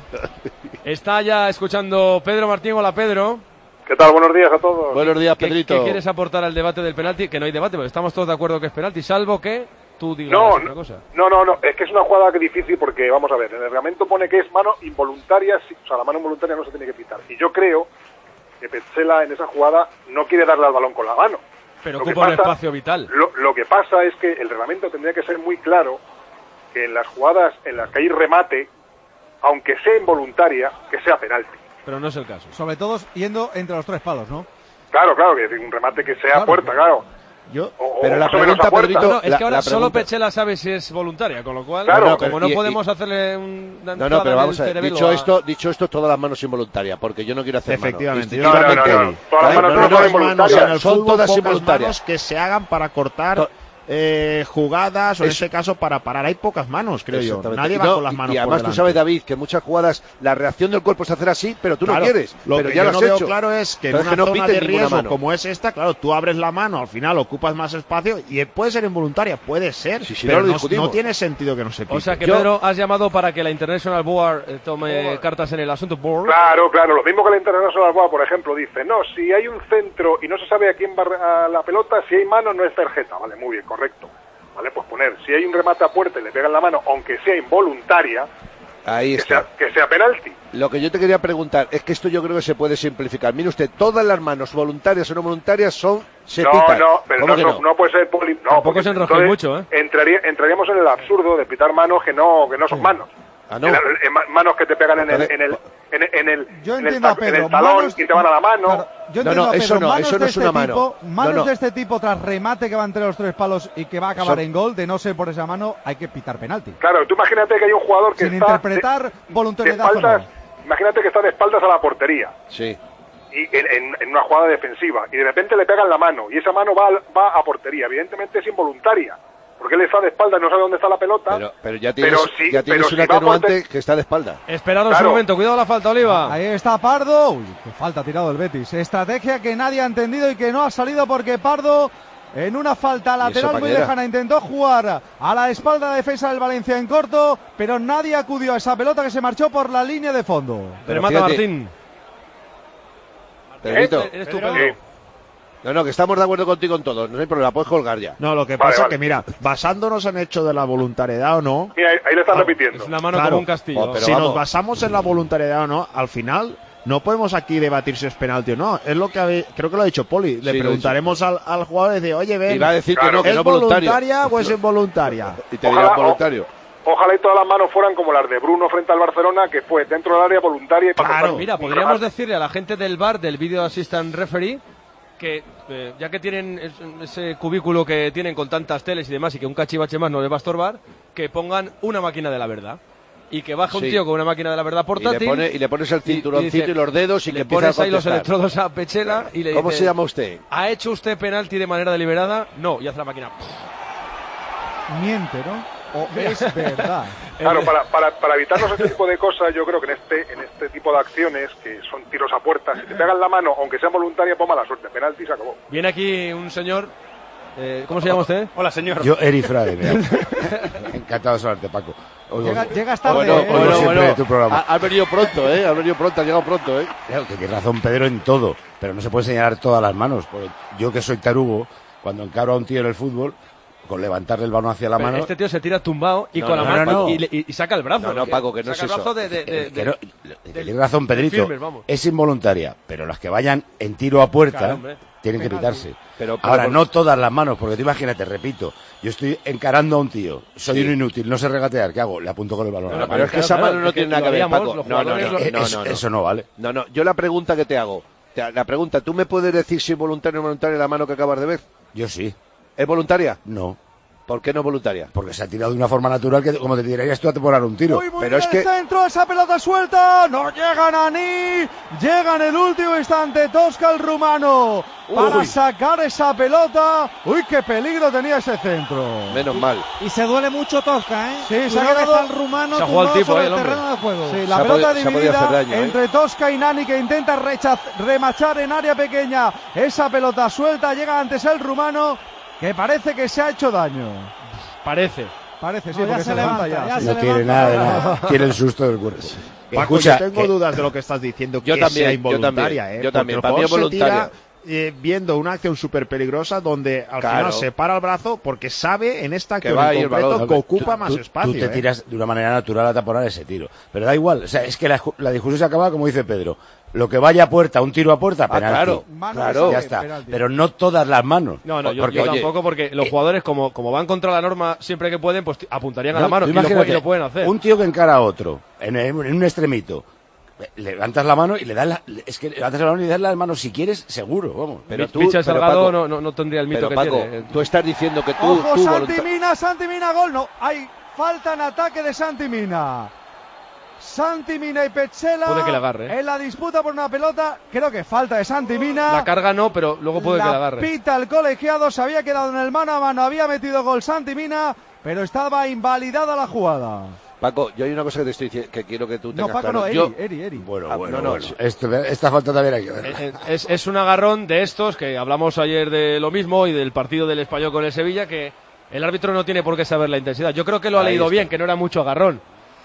Está ya escuchando Pedro Martín. Hola, Pedro. ¿Qué tal? Buenos días a todos. Buenos días, ¿Qué, Pedrito. qué quieres aportar al debate del penalti? Que no hay debate, porque estamos todos de acuerdo que es penalti, salvo que tú digas No, otra cosa. no, no, no, es que es una jugada que difícil porque, vamos a ver, en el reglamento pone que es mano involuntaria, sí, o sea, la mano involuntaria no se tiene que pitar. Y yo creo que Petzela en esa jugada no quiere darle al balón con la mano. Pero Lo que ocupa un pasa- espacio vital. Lo, lo que pasa es que el reglamento tendría que ser muy claro que en las jugadas en las que hay remate, aunque sea involuntaria, que sea penalti. Pero no es el caso. Sobre todo yendo entre los tres palos, ¿no? Claro, claro, que es un remate que sea Claro, puerta, claro. Yo, O- o Pero la más o menos pregunta, a puerta. Pedrito, No, es la- que ahora la solo pregunta- Pechela sabe si es voluntaria, con lo cual, Claro, como pero- no y- podemos y- hacerle un, una No, entrada no, pero en vamos el a ver, cerebelo dicho a- esto, dicho esto, todas las manos involuntarias, porque yo no quiero hacer Efectivamente. manos. Yo No, no, también no, te no, digo. todas las Vale, manos no, no no, son no, involuntarias. En el Son fútbol, todas pocas involuntarias. manos que se hagan para cortar To- eh, jugadas o en Es- este caso para parar. Hay pocas manos, creo yo. Exactamente. Nadie Y va no, con las y- manos Y por además tú delante. sabes, David, que muchas jugadas la reacción del cuerpo es hacer así, pero tú Claro, no quieres. Lo pero que ya yo lo no has veo hecho. claro es que en Entonces, una que no zona pites de ninguna riesgo mano. como es esta, claro, tú abres la mano, al final ocupas más espacio y puede ser involuntaria, puede ser, Sí, sí, pero no lo no, discutimos. no tiene sentido que no se pite. O sea que, Yo- Pedro, has llamado para que la International Board eh, tome cartas en el asunto. Board. Claro, claro, lo mismo que la International Board, por ejemplo, dice, no, si hay un centro y no se sabe a quién va a la pelota, si hay mano no es tarjeta, vale, muy bien, correcto. Vale, pues poner, si hay un remate a puerta y le pegan la mano, aunque sea involuntaria, Ahí que está. sea, que sea penalti. Lo que yo te quería preguntar es que esto yo creo que se puede simplificar. Mire usted, todas las manos voluntarias o no voluntarias son se No, pitan. no, pero ¿Cómo no, que no, no puede ser poli... No, Tampoco porque se enrosquéis entonces mucho, ¿eh? Entraría, entraríamos en el absurdo de pitar manos que no, que no son manos. Ah, no. En la- en ma- manos que te pegan en el, en el, en el, en el, Yo en el entiendo a ta- en Pedro, el talón manos- y te van a la mano. Claro, yo No, entiendo no, a eso Pedro, no, manos eso no de es este una mano. tipo, manos No, no. de este tipo tras remate que va entre los tres palos y que va a acabar Son- en gol, de no ser por esa mano, hay que pitar penalti. Claro, tú imagínate que hay un jugador que Sin está interpretar de, de voluntariedad o espaldas, no. imagínate que está de espaldas a la portería. Sí. Y en, en- en una jugada defensiva y de repente le pegan la mano y esa mano va, al- va a portería, evidentemente es involuntaria porque él está de espalda, no sabe dónde está la pelota. Pero, pero ya tienes, Pero sí, ya tienes pero un si va a atenuante porter- que está de espalda. Esperaros Claro. un momento, cuidado la falta, Oliva. Ahí está Pardo. Uy, qué falta tirado el Betis. Estrategia que nadie ha entendido y que no ha salido porque Pardo, en una falta lateral pa' muy qué era? lejana, intentó jugar a la espalda de la defensa del Valencia en corto, pero nadie acudió a esa pelota que se marchó por la línea de fondo. Pero Remata fíjate, Martín. Pedrito. Eh, Eres tú, Sí. Pedro. No, no, que estamos de acuerdo contigo en todo. No hay problema, puedes colgar ya. No, lo que Vale, pasa vale. que, mira, basándonos en hecho de la voluntariedad o no, Mira, ahí, ahí le están repitiendo. Es una mano Claro. como un castillo. Oh, pero si vamos. nos basamos en la voluntariedad o no, al final no podemos aquí debatir si es penalti o no. Es lo que habe- creo que lo ha dicho Poli. Le Sí, lo he preguntaremos al, al jugador y decir, oye, ven, Y va a decir Claro. que no, que ¿es no es voluntario. voluntaria o es involuntaria? Y te dirá Ojalá- voluntario. Ojalá y todas las manos fueran como las de Bruno frente al Barcelona, que fue dentro del área voluntaria y para Claro. cortar Mira, un podríamos remate. decirle a la gente del bar, del Video Assistant Referee, que eh, ya que tienen es- ese cubículo que tienen con tantas teles y demás y que un cachivache más no les va a estorbar, que pongan una máquina de la verdad. y que baja un Sí. tío con una máquina de la verdad portátil. Y le, pone- y le pones el cinturoncito y, dice- los dedos y le que empieza a pones ahí los contestar. electrodos a Pechela y le ¿Cómo dices, se llama usted? ¿ha hecho usted penalti de manera deliberada? No, y hace la máquina. Miente, ¿no? O es verdad. Claro, para, para, para evitarnos este tipo de cosas, yo creo que en este en este tipo de acciones, que son tiros a puerta, si te pegan la mano, aunque sea voluntaria, pues mala suerte. Penalti y se acabó. Viene aquí un señor. Eh, ¿Cómo se llama usted? Hola, señor. Yo, Eri Frade, mira. Encantado de saludarte, Paco. Oigo- Llega- llegas tarde, Bueno, ¿eh? oigo Bueno, siempre bueno, de tu programa. ha- has venido pronto, ¿eh? Has venido pronto, has llegado pronto, ¿eh? Claro, que tienes razón, Pedro, en todo, pero no se puede señalar todas las manos. Porque yo, que soy tarugo, cuando encaro a un tío en el fútbol, con levantarle el balón hacia la Pero mano... Este tío se tira tumbado y No, con no, la no, mano no. Y, le- y- y saca el brazo. No, no, Paco, que no saca es el brazo eso. de, de, de- Eh, que de- no- que tienes razón, de Pedrito. firmes, vamos. Es involuntaria, pero las que vayan en tiro a puerta Claro, hombre. tienen que Penalti. pitarse. Pero- pero Ahora, por- no todas las manos, porque tú imagínate, repito, yo estoy encarando a un tío, soy Sí. un inútil, no sé regatear, ¿qué hago? Le apunto con el balón a la No, mano. pero es que esa mano no tiene nada que ver, Paco. los No, no, jugadores no, lo- no, Eso- no, no. Eso no vale. No, no, yo la pregunta que te hago, te- la pregunta, ¿tú me puedes decir si es voluntaria o no voluntaria la mano que acabas de ver? Yo sí. ¿Es voluntaria? No. ¿Por qué no es voluntaria? Porque se ha tirado de una forma natural que, como te tirarías tú a te poner un tiro. Muy, muy Pero bien es que- el centro, esa pelota suelta, no llegan a ni, llega en el último instante Tosca el rumano para Uy. sacar esa pelota. Uy, qué peligro tenía ese centro. Menos mal. Y se duele mucho Tosca, ¿eh? Sí, se ha Cuidado que quedado- está el rumano se ha jugado tumbado el tipo, sobre eh, el el hombre. terreno de juego. Sí, Se la ha pelota podido- se ha podido dividida hacer daño, ¿eh? entre Tosca y Nani, que intenta recha- remachar en área pequeña. Esa pelota suelta, llega antes el rumano, que parece que se ha hecho daño. Parece. Parece, sí, No, ya porque se se levanta levanta, ya. ya No tiene nada de nada. Tiene el susto del cuerpo. Que Paco, escucha, yo tengo que- dudas de lo que estás diciendo, Yo que también, sea yo involuntaria, también, ¿eh? yo también. Porque Para mí el es jugador se voluntaria. tira, eh, viendo una acción súper peligrosa donde al Claro. final se para el brazo porque sabe en esta Que acción va en ahí el concreto balón. que ocupa tú- más tú- espacio. Tú te ¿eh? tiras de una manera natural a taponar ese tiro. Pero da igual. O sea, es que la, la discusión se acaba, como dice Pedro. Lo que vaya a puerta, un tiro a puerta, Ah, penalti. claro, Mano claro. Ya sí, está. penalti. Pero no todas las manos. No, no, yo, Porque, yo oye, tampoco, porque los eh, jugadores, como, como van contra la norma siempre que pueden, pues t- apuntarían a no, la mano tú y lo, pu- imagínate, y lo pueden hacer. Un tío que encara a otro en, en un extremito. Levantas la mano y le das la, es que levantas la mano y le das la mano si quieres, seguro, vamos. Pero tú, Michel pero Salgado Paco, no, no, no tendría el mito pero que Paco, tiene. tú estás diciendo que tú, Ojo, tú Santi volunta- Mina, Santi Mina, gol. No, hay falta en ataque de Santi Mina. Santi Mina y Petzela Puede que le agarre, ¿eh? en la disputa por una pelota. Creo que falta de Santi Mina. La carga no, pero luego puede que le La agarre. pita el colegiado, se había quedado en el mano a mano, había metido gol Santi Mina, pero estaba invalidada la jugada. Paco, yo hay una cosa que te estoy diciendo que quiero que tú No, tengas Paco, claro. no, Eri, Yo- Eri, Eri. Bueno, Ah, bueno, no, no, bueno. sí. Esto- esta falta también hay que ver. Eh, Es, es un agarrón de estos que hablamos ayer de lo mismo y del partido del Español con el Sevilla, que el árbitro no tiene por qué saber la intensidad. Yo creo que lo ha Ahí leído está. bien, que no era mucho agarrón.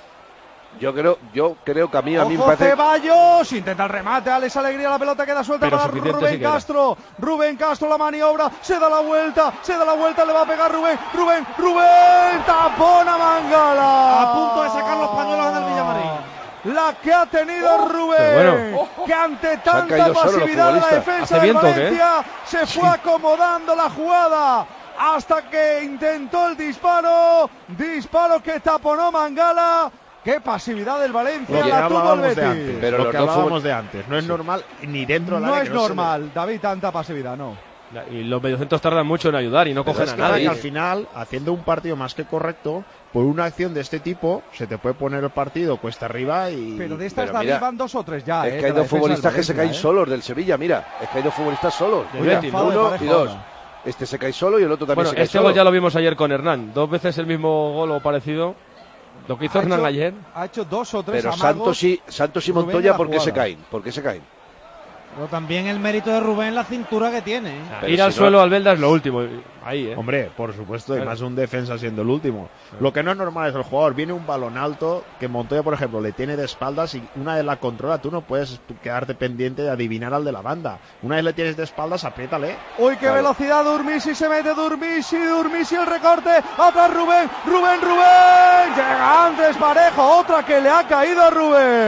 Yo creo, yo creo que a mí, a mí me Ojo parece. Ceballos, intenta el remate, Alex Alegría, la pelota queda suelta Pero para suficiente Rubén sí que era. Castro. Rubén Castro la maniobra, se da la vuelta, se da la vuelta, le va a pegar Rubén, Rubén, Rubén, tapona Mangala. A punto de sacar los pañuelos en el Villamarín. La que ha tenido Rubén, Pero bueno. que ante han tanta caído solos los pasividad de la futbolistas. defensa ¿Hace de viento o qué? Valencia, se fue acomodando la jugada hasta que intentó el disparo, disparo que taponó Mangala. Qué pasividad del Valencia, Lo que la tuvo el hablábamos de Betis. antes. Pero lo los que dos hablábamos fútbol- de antes. No es normal ni dentro del No área es que no se normal, David, tanta pasividad, no. Y los mediocentros tardan mucho en ayudar y no Pero cogen es a que nadie. al final, haciendo un partido más que correcto, por una acción de este tipo, se te puede poner el partido cuesta arriba y... Pero de estas, pero David, mira, van dos o tres ya, es eh, que de hay la dos defensa futbolistas del que se Valencia, caen eh. solos del Sevilla, mira. Es que hay dos futbolistas solos. Del Mira, Betis, ¿no? uno de y pareja dos. ahora. Este se cae solo y el otro también Bueno, se cae este solo. gol ya lo vimos ayer con Hernán. Dos veces el mismo gol o parecido. Lo que hizo Ha Hernán hecho- ayer. Ha hecho dos o tres Pero amagos. Santos y, Santos y Rubén Montoya, en la ¿por qué se jugada. caen? ¿Por qué se caen? Pero también el mérito de Rubén, la cintura que tiene. ¿eh? Pero Ir si al no- suelo al Belda es lo último. Ahí, ¿eh? Hombre, por supuesto, y Claro. más un defensa siendo el último. Lo que no es normal es el jugador, viene un balón alto que Montoya, por ejemplo, le tiene de espaldas y una vez la controla, tú no puedes quedarte pendiente de adivinar al de la banda. Una vez le tienes de espaldas, apriétale. Uy, qué Claro. velocidad, Durmisi se mete, Durmisi, Durmisi el recorte, atrás Rubén, Rubén, Rubén, llega antes Parejo, otra que le ha caído a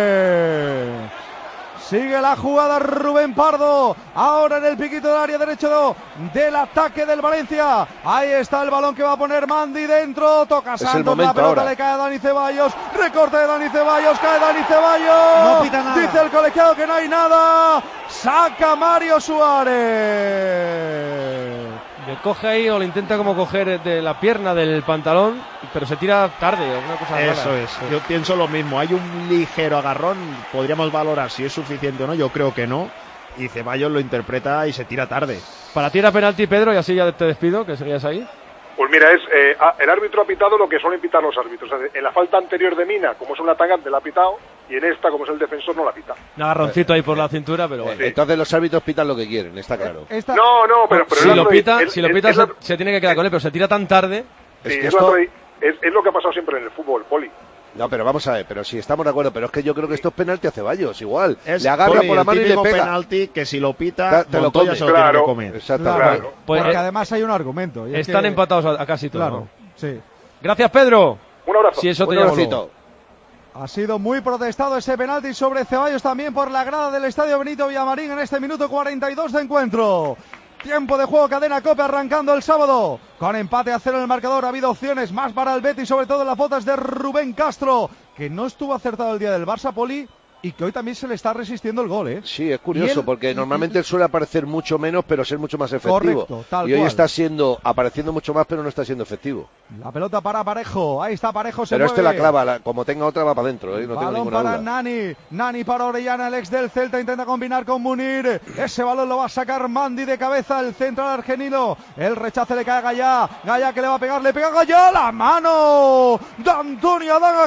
Rubén. Sigue la jugada Rubén Pardo, ahora en el piquito del área derecho del ataque del Valencia. Ahí está el balón que va a poner Mandi dentro, toca Es el Santos, la momento pelota ahora. le cae a Dani Ceballos, recorte de Dani Ceballos, cae Dani Ceballos. No pita nada. Dice el colegiado que no hay nada, saca Mario Suárez. Le coge ahí o le intenta como coger de la pierna del pantalón, pero se tira tarde o una cosa rara. Eso es, yo pienso lo mismo. Hay un ligero agarrón, podríamos valorar si es suficiente o no, yo creo que no. Y Ceballos lo interpreta y se tira tarde. Para ti era penalti, Pedro, y así ya te despido, que seguías ahí. Pues mira, es eh, el árbitro ha pitado lo que suelen pitar los árbitros. O sea, en la falta anterior de Mina, como es un atacante, la ha pitado, y en esta, como es el defensor, no la pita. Un agarroncito ahí por la cintura, pero bueno. Sí. Entonces los árbitros pitan lo que quieren, está claro. Esta... No, no, pero... pero si, el lo pita, el, si lo pita, el, se, el, se tiene que quedar con él, pero se tira tan tarde... Sí, es, que es, esto... es, es lo que ha pasado siempre en el fútbol, Poli. No, pero vamos a ver, pero si estamos de acuerdo, pero es que yo creo que esto es penalti a Ceballos, igual. Es le agarra Poli, por la mano y le pega. Penalti que si lo pita, te, te lo Montoya se lo claro, tiene que comer. Exactamente. Claro, pues, porque eh, además hay un argumento. Y es están que... empatados a, a casi todo. Claro, ¿no? sí. Gracias, Pedro. Un abrazo. Si eso te un llamo abracito. luego. Ha sido muy protestado ese penalti sobre Ceballos también por la grada del Estadio Benito Villamarín en este minuto cuarenta y dos de encuentro. Tiempo de juego, Cadena COPE arrancando el sábado. Con empate a cero en el marcador ha habido opciones más para el Betis, sobre todo en las botas de Rubén Castro, que no estuvo acertado el día del Barça, Poli, y que hoy también se le está resistiendo el gol, ¿eh? Sí, es curioso, él, porque normalmente él suele aparecer mucho menos, pero ser mucho más efectivo. Correcto, tal y hoy cual. está siendo, apareciendo mucho más, pero no está siendo efectivo. La pelota para Parejo, ahí está Parejo, se pero mueve. este la clava, la, como tenga otra va para adentro, ¿eh? No balón tengo ninguna para duda. Nani, Nani para Orellana, el ex del Celta, intenta combinar con Munir, ese balón lo va a sacar Mandi de cabeza, el central argelino, el rechace le cae a Gallá, Gallá que le va a pegar, le pega a Gallá, la mano de Antonio Adán a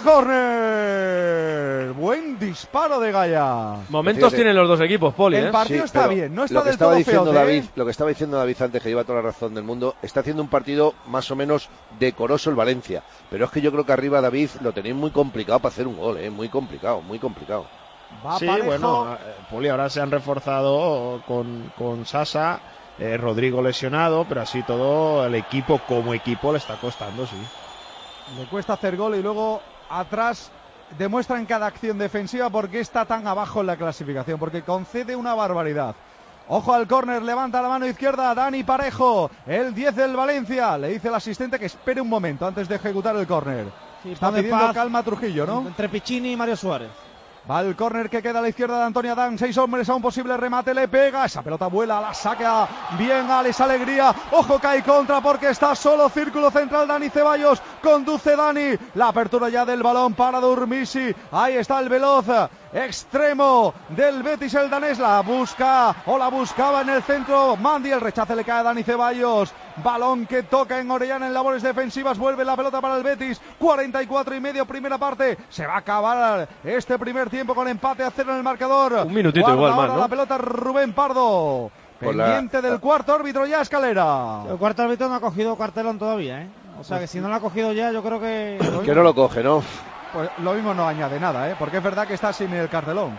córner, buen disparo de Gallá. Momentos Fíjate. tienen los dos equipos, Poli, el ¿eh? partido Sí, está pero bien, no está lo que del estaba todo diciendo feote, David, ¿eh? lo que estaba diciendo David antes, que lleva toda la razón del mundo, está haciendo un partido más o menos decoroso el Valencia, pero es que yo creo que arriba, David, lo tenéis muy complicado para hacer un gol, ¿eh? Muy complicado, muy complicado. Va Sí, Parejo. bueno, eh, Poli, ahora se han reforzado con, con Sasa, eh, Rodrigo lesionado, pero así todo el equipo como equipo le está costando, sí. Le cuesta hacer gol y luego atrás demuestra en cada acción defensiva por qué está tan abajo en la clasificación, porque concede una barbaridad. Ojo al córner, levanta la mano izquierda Dani Parejo, el diez del Valencia. Le dice el asistente que espere un momento antes de ejecutar el córner. Sí, está pone pidiendo paz calma a Trujillo, ¿no? Entre Piccini y Mario Suárez. Va el córner que queda a la izquierda de Antonio Adán. Seis hombres a un posible remate. Le pega. Esa pelota vuela. La saca bien Alex Alegría. Ojo que hay contra porque está solo. Círculo central Dani Ceballos. Conduce Dani. La apertura ya del balón para Durmisi. Ahí está el veloz extremo del Betis, el danés. La busca o la buscaba en el centro Mandi. El rechace le cae a Dani Ceballos. Balón que toca en Orellana en labores defensivas. Vuelve la pelota para el Betis. cuarenta y cuatro y medio primera parte. Se va a acabar este primer tiempo con empate a cero en el marcador. Un minutito Guarda igual más, ahora ¿no? la pelota Rubén Pardo. Por la- Pendiente del cuarto árbitro ya, Escalera. El cuarto árbitro no ha cogido cartelón todavía, ¿eh? O sea que si no lo ha cogido ya, yo creo que... Que no lo coge, ¿no? Pues lo mismo no añade nada, ¿eh? Porque es verdad que está sin el cartelón.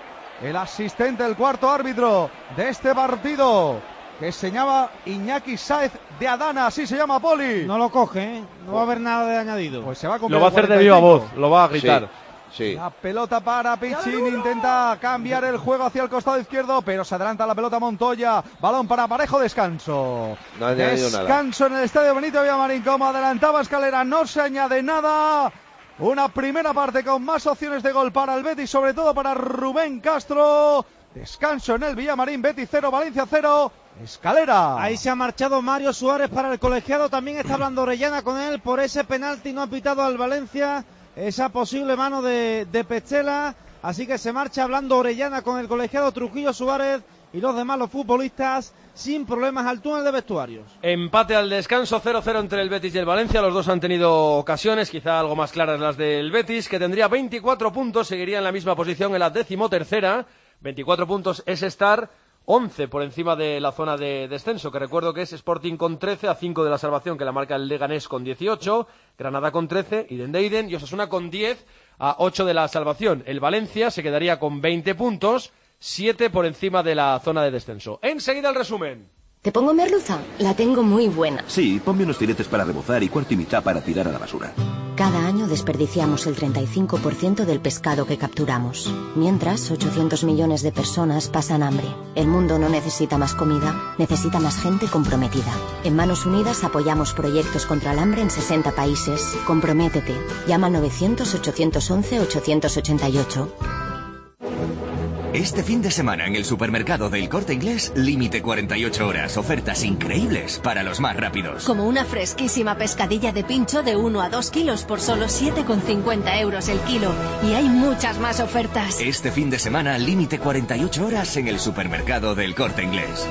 El asistente, el cuarto árbitro de este partido, que se llama Iñaki Sáez de Adana, así se llama Poli. No lo coge, ¿eh? No va a haber nada de añadido. Pues se va a cumplir Lo va a el hacer de cuarenta y viva cinco. voz, lo va a gritar. Sí. La pelota para Piccini, intenta cambiar el juego hacia el costado izquierdo, pero se adelanta la pelota Montoya. Balón para Parejo, descanso. No ha añadido nada. Descanso en el Estadio Benito Villamarín, como adelantaba Escalera, no se añade nada. Una primera parte con más opciones de gol para el Betis, sobre todo para Rubén Castro. Descanso en el Villamarín, Betis cero, Valencia cero. Escalera. Ahí se ha marchado Mario Suárez para el colegiado. También está hablando Orellana con él por ese penalti no ha pitado al Valencia. Esa posible mano de, de Petzela. Así que se marcha hablando Orellana con el colegiado Trujillo, Suárez y los demás los futbolistas sin problemas al túnel de vestuarios. Empate al descanso, cero cero entre el Betis y el Valencia. Los dos han tenido ocasiones, quizá algo más claras las del Betis, que tendría veinticuatro puntos, seguiría en la misma posición en la decimotercera. veinticuatro puntos es estar once por encima de la zona de descenso, que recuerdo que es Sporting con trece, a cinco de la salvación, que la marca el Leganés con dieciocho, Granada con trece, Iden de Iden, y Osasuna con diez, a ocho de la salvación. El Valencia se quedaría con veinte puntos, siete por encima de la zona de descenso. Enseguida el resumen. ¿Te pongo merluza? La tengo muy buena. Sí, ponme unos filetes para rebozar y cuarto y mitad para tirar a la basura. Cada año desperdiciamos el treinta y cinco por ciento del pescado que capturamos. Mientras, ochocientos millones de personas pasan hambre. El mundo no necesita más comida, necesita más gente comprometida. En Manos Unidas apoyamos proyectos contra el hambre en sesenta países. Comprométete. Llama al novecientos, ochocientos once, ochocientos ochenta y ocho. Este fin de semana en el supermercado del Corte Inglés, límite cuarenta y ocho horas, ofertas increíbles para los más rápidos. Como una fresquísima pescadilla de pincho de uno a dos kilos por solo siete con cincuenta euros el kilo. Y hay muchas más ofertas. Este fin de semana, límite cuarenta y ocho horas en el supermercado del Corte Inglés.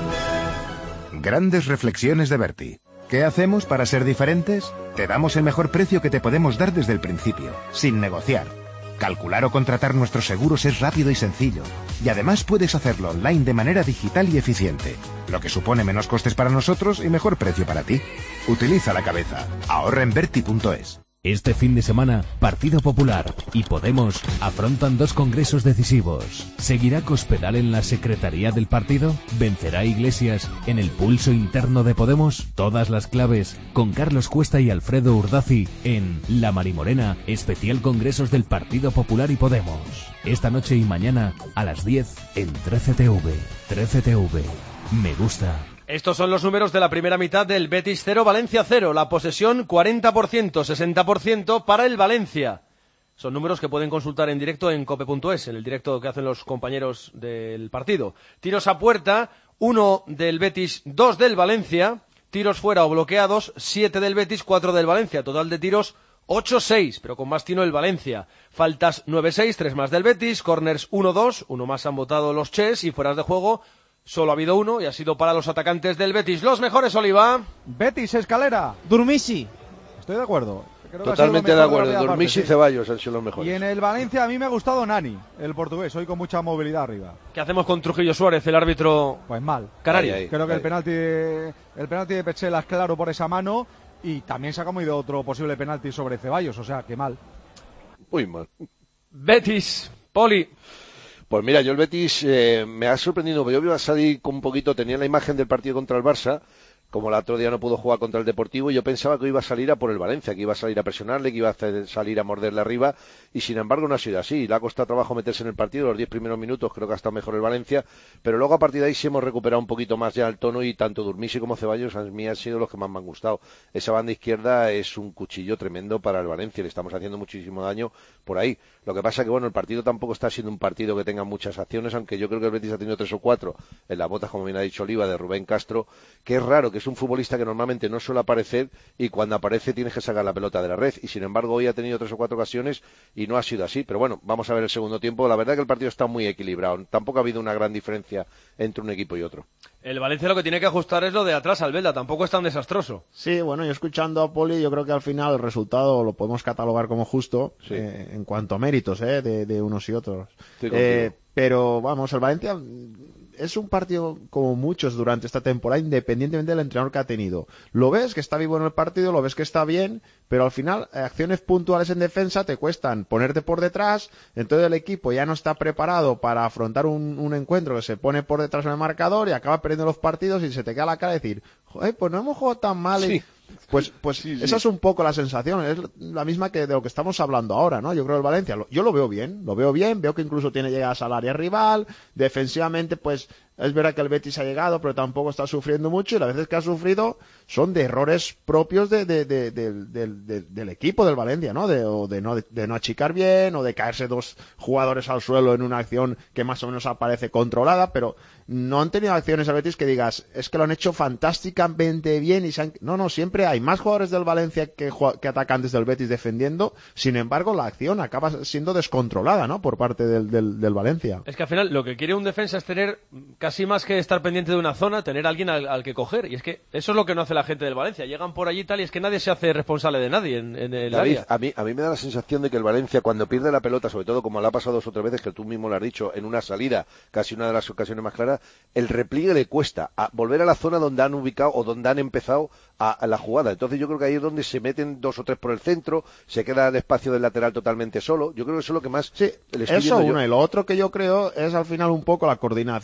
Grandes reflexiones de Berti. ¿Qué hacemos para ser diferentes? Te damos el mejor precio que te podemos dar desde el principio, sin negociar. Calcular o contratar nuestros seguros es rápido y sencillo. Y además puedes hacerlo online de manera digital y eficiente, lo que supone menos costes para nosotros y mejor precio para ti. Utiliza la cabeza. Ahorra en Berti punto es. Este fin de semana, Partido Popular y Podemos afrontan dos congresos decisivos. ¿Seguirá Cospedal en la secretaría del partido? ¿Vencerá Iglesias en el pulso interno de Podemos? Todas las claves con Carlos Cuesta y Alfredo Urdazi en La Marimorena, especial congresos del Partido Popular y Podemos. Esta noche y mañana a las diez en trece T V. trece T V. Me gusta. Estos son los números de la primera mitad del Betis cero, Valencia cero. La posesión cuarenta por ciento, sesenta por ciento para el Valencia. Son números que pueden consultar en directo en cope punto es, en el directo que hacen los compañeros del partido. Tiros a puerta, uno del Betis, dos del Valencia. Tiros fuera o bloqueados, siete del Betis, cuatro del Valencia. Total de tiros, ocho seis, pero con más tino el Valencia. Faltas nueve seis, tres más del Betis. Corners uno dos, uno más han votado los Ches y fueras de juego solo ha habido uno y ha sido para los atacantes del Betis. Los mejores, Oliva. Betis, Escalera. Durmisi. Estoy de acuerdo. Creo Totalmente de acuerdo. Durmisi y Ceballos han sido los mejores. Y en el Valencia a mí me ha gustado Nani, el portugués, hoy con mucha movilidad arriba. ¿Qué hacemos con Trujillo Suárez, el árbitro? Pues mal. Canario. Ahí, ahí, Creo que ahí. el penalti de, el penalti de Pechela es claro por esa mano y también se ha comido otro posible penalti sobre Ceballos, o sea, que mal. Muy mal. Betis, Poli. Pues mira, yo el Betis eh, me ha sorprendido, yo iba a salir con un poquito, tenía la imagen del partido contra el Barça, como el otro día no pudo jugar contra el Deportivo, y yo pensaba que iba a salir a por el Valencia, que iba a salir a presionarle, que iba a hacer, salir a morderle arriba, y sin embargo no ha sido así. Le ha costado trabajo meterse en el partido, los diez primeros minutos creo que ha estado mejor el Valencia, pero luego a partir de ahí sí hemos recuperado un poquito más ya el tono, y tanto Durmisi como Ceballos a mí han sido los que más me han gustado. Esa banda izquierda es un cuchillo tremendo para el Valencia, le estamos haciendo muchísimo daño por ahí. Lo que pasa que bueno, el partido tampoco está siendo un partido que tenga muchas acciones, aunque yo creo que el Betis ha tenido tres o cuatro en las botas, como bien ha dicho Oliva, de Rubén Castro, que es raro, que es un futbolista que normalmente no suele aparecer y cuando aparece tienes que sacar la pelota de la red, y sin embargo hoy ha tenido tres o cuatro ocasiones y no ha sido así. Pero bueno, vamos a ver el segundo tiempo. La verdad que el partido está muy equilibrado, tampoco ha habido una gran diferencia entre un equipo y otro. El Valencia lo que tiene que ajustar es lo de atrás, Albelda, tampoco es tan desastroso. Sí, bueno, yo escuchando a Poli, yo creo que al final el resultado lo podemos catalogar como justo, sí. eh, en cuanto a méritos eh, de, de unos y otros. Eh, pero vamos, el Valencia es un partido como muchos durante esta temporada, independientemente del entrenador que ha tenido. Lo ves que está vivo en el partido, lo ves que está bien, pero al final acciones puntuales en defensa te cuestan ponerte por detrás, entonces el equipo ya no está preparado para afrontar un, un encuentro que se pone por detrás en el marcador y acaba perdiendo los partidos y se te queda la cara de decir, joder, pues no hemos jugado tan mal. Sí. Y... Pues, pues sí, sí. Esa es un poco la sensación, es la misma que de lo que estamos hablando ahora, ¿no? Yo creo que el Valencia, lo, yo lo veo bien, lo veo bien, veo que incluso tiene llegadas al área rival, defensivamente, pues es verdad que el Betis ha llegado, pero tampoco está sufriendo mucho, y las veces que ha sufrido son de errores propios de, de, de, de, de, de, del equipo del Valencia, ¿no? De, o de no, de, de no achicar bien, o de caerse dos jugadores al suelo en una acción que más o menos aparece controlada, pero no han tenido acciones al Betis que digas, es que lo han hecho fantásticamente bien y se han... No, no, siempre hay más jugadores del Valencia que, que atacantes del Betis defendiendo, sin embargo la acción acaba siendo descontrolada, ¿no? Por parte del, del, del Valencia. Es que al final lo que quiere un defensa es tener, casi más que estar pendiente de una zona, tener a alguien al, al que coger, y es que eso es lo que no hace la gente del Valencia, llegan por allí y tal, y es que nadie se hace responsable de nadie en, en el David, área. A mí, a mí me da la sensación de que el Valencia, cuando pierde la pelota, sobre todo como le ha pasado dos o tres veces, que tú mismo lo has dicho, en una salida, casi una de las ocasiones más claras, el repliegue le cuesta a volver a la zona donde han ubicado o donde han empezado a, a la jugada. Entonces yo creo que ahí es donde se meten dos o tres por el centro, se queda el espacio del lateral totalmente solo. Yo creo que eso es lo que más sí, le estoy eso viendo uno. yo. Y lo otro que yo creo es al final un poco la coordinación, Poli,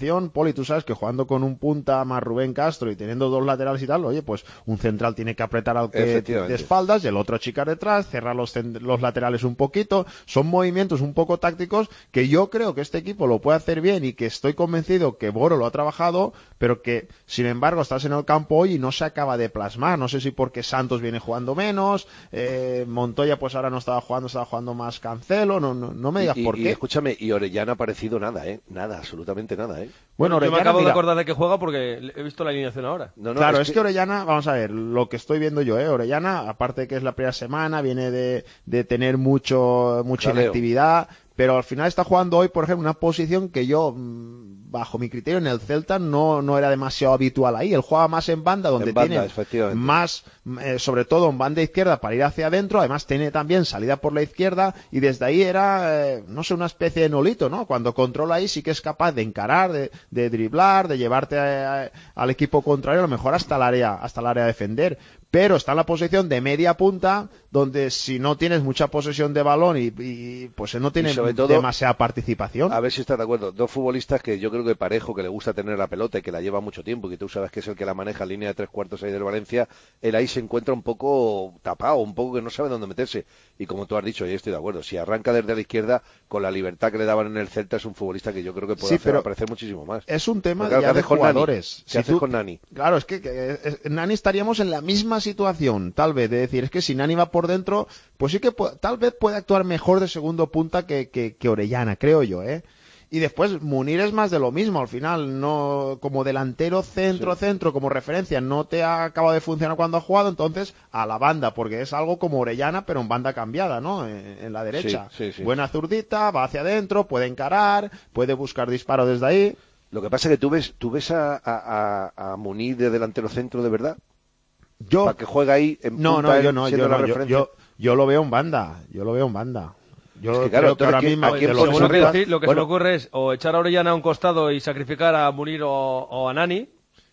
fútbol y tú sabes que jugando con un punta más Rubén Castro y teniendo dos laterales y tal, oye, pues un central tiene que apretar al que de espaldas y el otro achicar detrás, cerrar los, los laterales un poquito. Son movimientos un poco tácticos que yo creo que este equipo lo puede hacer bien y que estoy convencido que Boro lo ha trabajado, pero que sin embargo estás en el campo hoy y no se acaba de plasmar. No sé si porque Santos viene jugando menos, eh, Montoya pues ahora no estaba jugando, estaba jugando más Cancelo, no, no, no me digas y, por y, qué. Y escúchame, y Orellana ha parecido nada, ¿eh? Nada, absolutamente nada, ¿eh? Bueno, Orellana, yo me acabo mira, de acordar de que juega porque he visto la alineación ahora. No, no, claro, es que... es que Orellana, vamos a ver, lo que estoy viendo yo, ¿eh? Orellana, aparte de que es la primera semana, viene de, de tener mucho mucha Caleo. inactividad, pero al final está jugando hoy, por ejemplo, una posición que yo, bajo mi criterio, en el Celta no, no era demasiado habitual ahí. Él juega más en banda, donde en banda, tiene más, eh, sobre todo en banda izquierda para ir hacia adentro. Además tiene también salida por la izquierda y desde ahí era, eh, no sé, una especie de Nolito, ¿no? Cuando controla ahí sí que es capaz de encarar, de, de driblar, de llevarte a, a, al equipo contrario, a lo mejor hasta el área, hasta el área a defender. Pero está en la posición de media punta, donde si no tienes mucha posesión de balón y, y pues no tiene todo, demasiada participación. A ver si estás de acuerdo. Dos futbolistas que yo creo que Parejo, que le gusta tener la pelota y que la lleva mucho tiempo, y que tú sabes que es el que la maneja en línea de tres cuartos ahí del Valencia, él ahí se encuentra un poco tapado, un poco que no sabe dónde meterse. Y como tú has dicho, yo estoy de acuerdo, si arranca desde la izquierda, con la libertad que le daban en el Celta, es un futbolista que yo creo que puede sí, hacer aparecer muchísimo más. Es un tema de, de jugadores. ¿Qué si haces tú, con Nani? Claro, es que, que es, Nani estaríamos en la misma situación, tal vez, de decir, es que si Nani va por dentro, pues sí que puede, tal vez puede actuar mejor de segundo punta que, que, que Orellana, creo yo, ¿eh? Y después Munir es más de lo mismo, al final, no como delantero, centro, sí. centro, como referencia, no te ha acabado de funcionar cuando ha jugado, entonces a la banda, porque es algo como Orellana, pero en banda cambiada, ¿no? En, en la derecha. Sí, sí, sí. Buena zurdita, va hacia adentro, puede encarar, puede buscar disparo desde ahí. Lo que pasa es que tú ves, tú ves a, a, a Munir de delantero centro de verdad. Yo. Para que juegue ahí en no, punta, no, yo no, yo, la no yo, yo, yo lo veo en banda, yo lo veo en banda. Yo es que, claro, creo que ahora mismo lo que, lo lo que, decir, lo que bueno, se me ocurre es o echar a Orellana a un costado y sacrificar a Munir o, o a Nani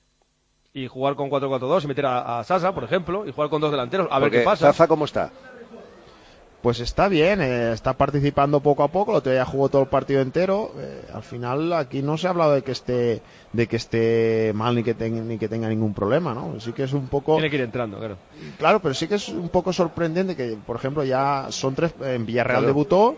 y jugar con cuatro cuatro dos y meter a, a Sasa, por ejemplo, y jugar con dos delanteros, a Porque ver qué pasa. Sasa, ¿cómo está? Pues está bien, eh, está participando poco a poco, el otro día jugó todo el partido entero, eh, al final aquí no se ha hablado de que esté de que esté mal ni que, ten, ni que tenga ningún problema, ¿no? Sí que es un poco... Tiene que ir entrando, claro. Claro, pero sí que es un poco sorprendente que, por ejemplo, ya son tres, en Villarreal claro. debutó,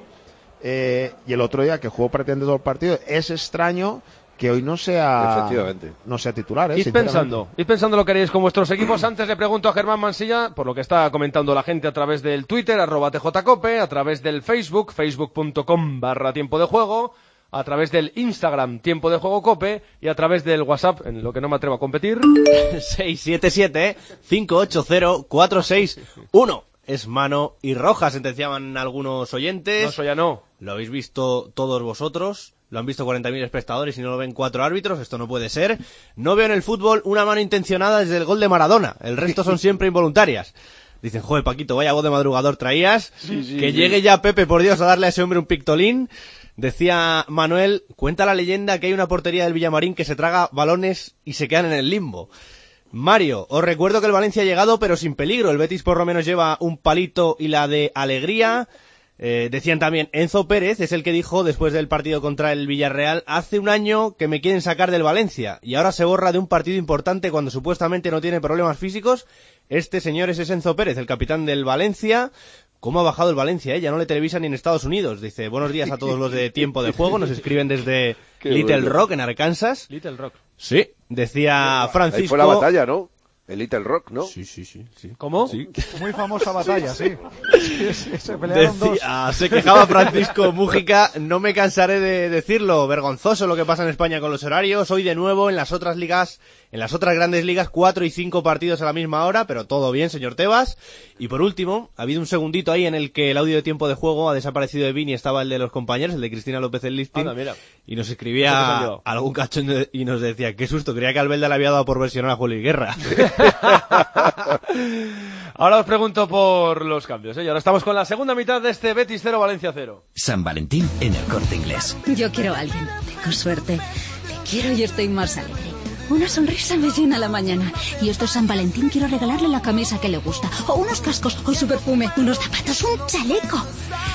eh, y el otro día que jugó prácticamente todo el partido, es extraño que hoy no sea no sea titular, ¿eh? Id pensando, id pensando lo que haréis con vuestros equipos. Antes le pregunto a Germán Mansilla, por lo que está comentando la gente a través del Twitter, arroba tjcope, a través del Facebook, facebook.com barra tiempo de juego, a través del Instagram, tiempo de juego cope, y a través del WhatsApp, en lo que no me atrevo a competir, seis siete siete, cinco ocho cero, cuatro seis uno. Es mano y roja, sentenciaban algunos oyentes. No, eso ya no. Lo habéis visto todos vosotros. Lo han visto cuarenta mil espectadores y no lo ven cuatro árbitros. Esto no puede ser. No veo en el fútbol una mano intencionada desde el gol de Maradona. El resto son siempre involuntarias. Dicen, joder, Paquito, vaya voz de madrugador traías. Sí, sí, que sí. llegue ya Pepe, por Dios, a darle a ese hombre un pictolín. Decía Manuel, cuenta la leyenda que hay una portería del Villamarín que se traga balones y se quedan en el limbo. Mario, os recuerdo que el Valencia ha llegado pero sin peligro. El Betis por lo menos lleva un palito y la de alegría. Eh, decían también, Enzo Pérez es el que dijo después del partido contra el Villarreal, hace un año que me quieren sacar del Valencia y ahora se borra de un partido importante cuando supuestamente no tiene problemas físicos. Este señor es Enzo Pérez, el capitán del Valencia. ¿Cómo ha bajado el Valencia? Eh? Ya no le televisan ni en Estados Unidos. Dice, buenos días a todos los de Tiempo de Juego. Nos escriben desde Qué Little bueno. Rock, en Arkansas. Little Rock. Sí, decía Francisco... Ahí fue la batalla, ¿no? El Little Rock, ¿no? Sí, sí, sí. sí. ¿Cómo? Sí. Muy famosa batalla, sí. sí. sí se pelearon Decía, dos. Se quejaba Francisco Mújica, no me cansaré de decirlo, vergonzoso lo que pasa en España con los horarios. Hoy de nuevo en las otras ligas, en las otras grandes ligas, cuatro y cinco partidos a la misma hora, pero todo bien, señor Tebas. Y por último, ha habido un segundito ahí en el que el audio de Tiempo de Juego ha desaparecido de Vini, estaba el de los compañeros, el de Cristina López el Listing. Anda, mira. Y nos escribía algún cachondo y nos decía, qué susto, creía que Albelda le había dado por versionar a Julio Guerra. Ahora os pregunto por los cambios, ¿eh? Y ahora estamos con la segunda mitad de este Betis cero, Valencia cero. San Valentín en el Corte Inglés. Yo quiero a alguien. Tengo suerte. Te quiero y estoy más alegre. Una sonrisa me llena la mañana. Y esto es San Valentín, quiero regalarle la camisa que le gusta. O unos cascos, o su perfume, unos zapatos, un chaleco. Regalar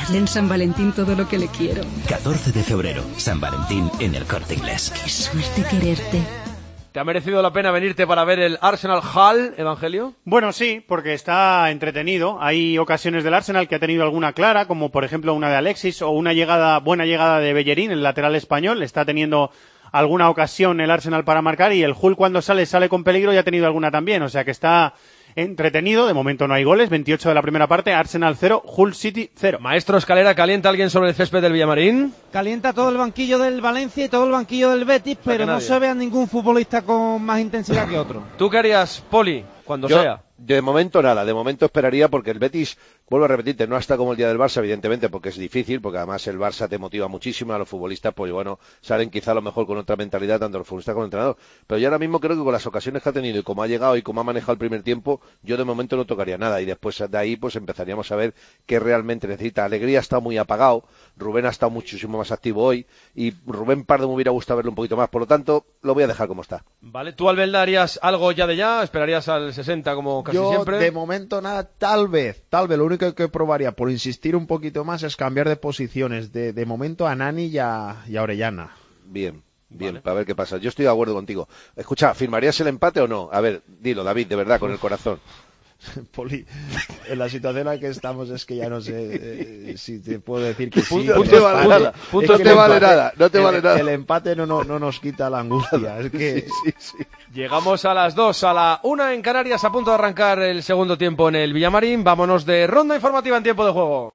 darle en San Valentín todo lo que le quiero. catorce de febrero, San Valentín en el Corte Inglés. Qué suerte quererte. ¿Te ha merecido la pena venirte para ver el Arsenal Hull, Evangelio? Bueno, sí, porque está entretenido. Hay ocasiones del Arsenal que ha tenido alguna clara, como por ejemplo una de Alexis o una llegada, buena llegada de Bellerín, el lateral español. Está teniendo alguna ocasión el Arsenal para marcar y el Hull cuando sale, sale con peligro y ha tenido alguna también. O sea que está entretenido. De momento no hay goles. veintiocho de la primera parte, Arsenal cero, Hull City cero. Maestro Escalera, ¿calienta alguien sobre el césped del Villamarín? Calienta todo el banquillo del Valencia y todo el banquillo del Betis, pero no se ve a ningún futbolista con más intensidad que otro. ¿Tú qué harías, Poli, cuando Yo, sea? De momento nada, de momento esperaría porque el Betis, vuelvo a repetirte, no está como el día del Barça, evidentemente, porque es difícil, porque además el Barça te motiva muchísimo, a los futbolistas, pues bueno, salen quizá a lo mejor con otra mentalidad, tanto los futbolistas como el entrenador. Pero yo ahora mismo creo que con las ocasiones que ha tenido y como ha llegado y como ha manejado el primer tiempo, yo de momento no tocaría nada y después de ahí pues empezaríamos a ver qué realmente necesita. Alegría está muy apagado, Rubén ha estado muchísimo más activo hoy y Rubén Pardo me hubiera gustado verlo un poquito más, por lo tanto, lo voy a dejar como está. Vale, ¿tú, Albelda, harías algo ya de ya? ¿Esperarías al sesenta como casi Yo, siempre? de momento nada, tal vez, tal vez, lo único que probaría por insistir un poquito más es cambiar de posiciones, de, de momento a Nani y a, y a Orellana. Bien, bien, vale. Para ver qué pasa. Yo estoy de acuerdo contigo. Escucha, ¿firmarías el empate o no? A ver, dilo, David, de verdad, con el corazón. Poli, en la situación en la que estamos es que ya no sé eh, si te puedo decir que sí. No te vale nada, no te vale nada, no te vale nada. El empate no, no, no nos quita la angustia, es que... Sí, sí, sí. Llegamos a las dos, a la una en Canarias, a punto de arrancar el segundo tiempo en el Villamarín. Vámonos de ronda informativa en tiempo de juego.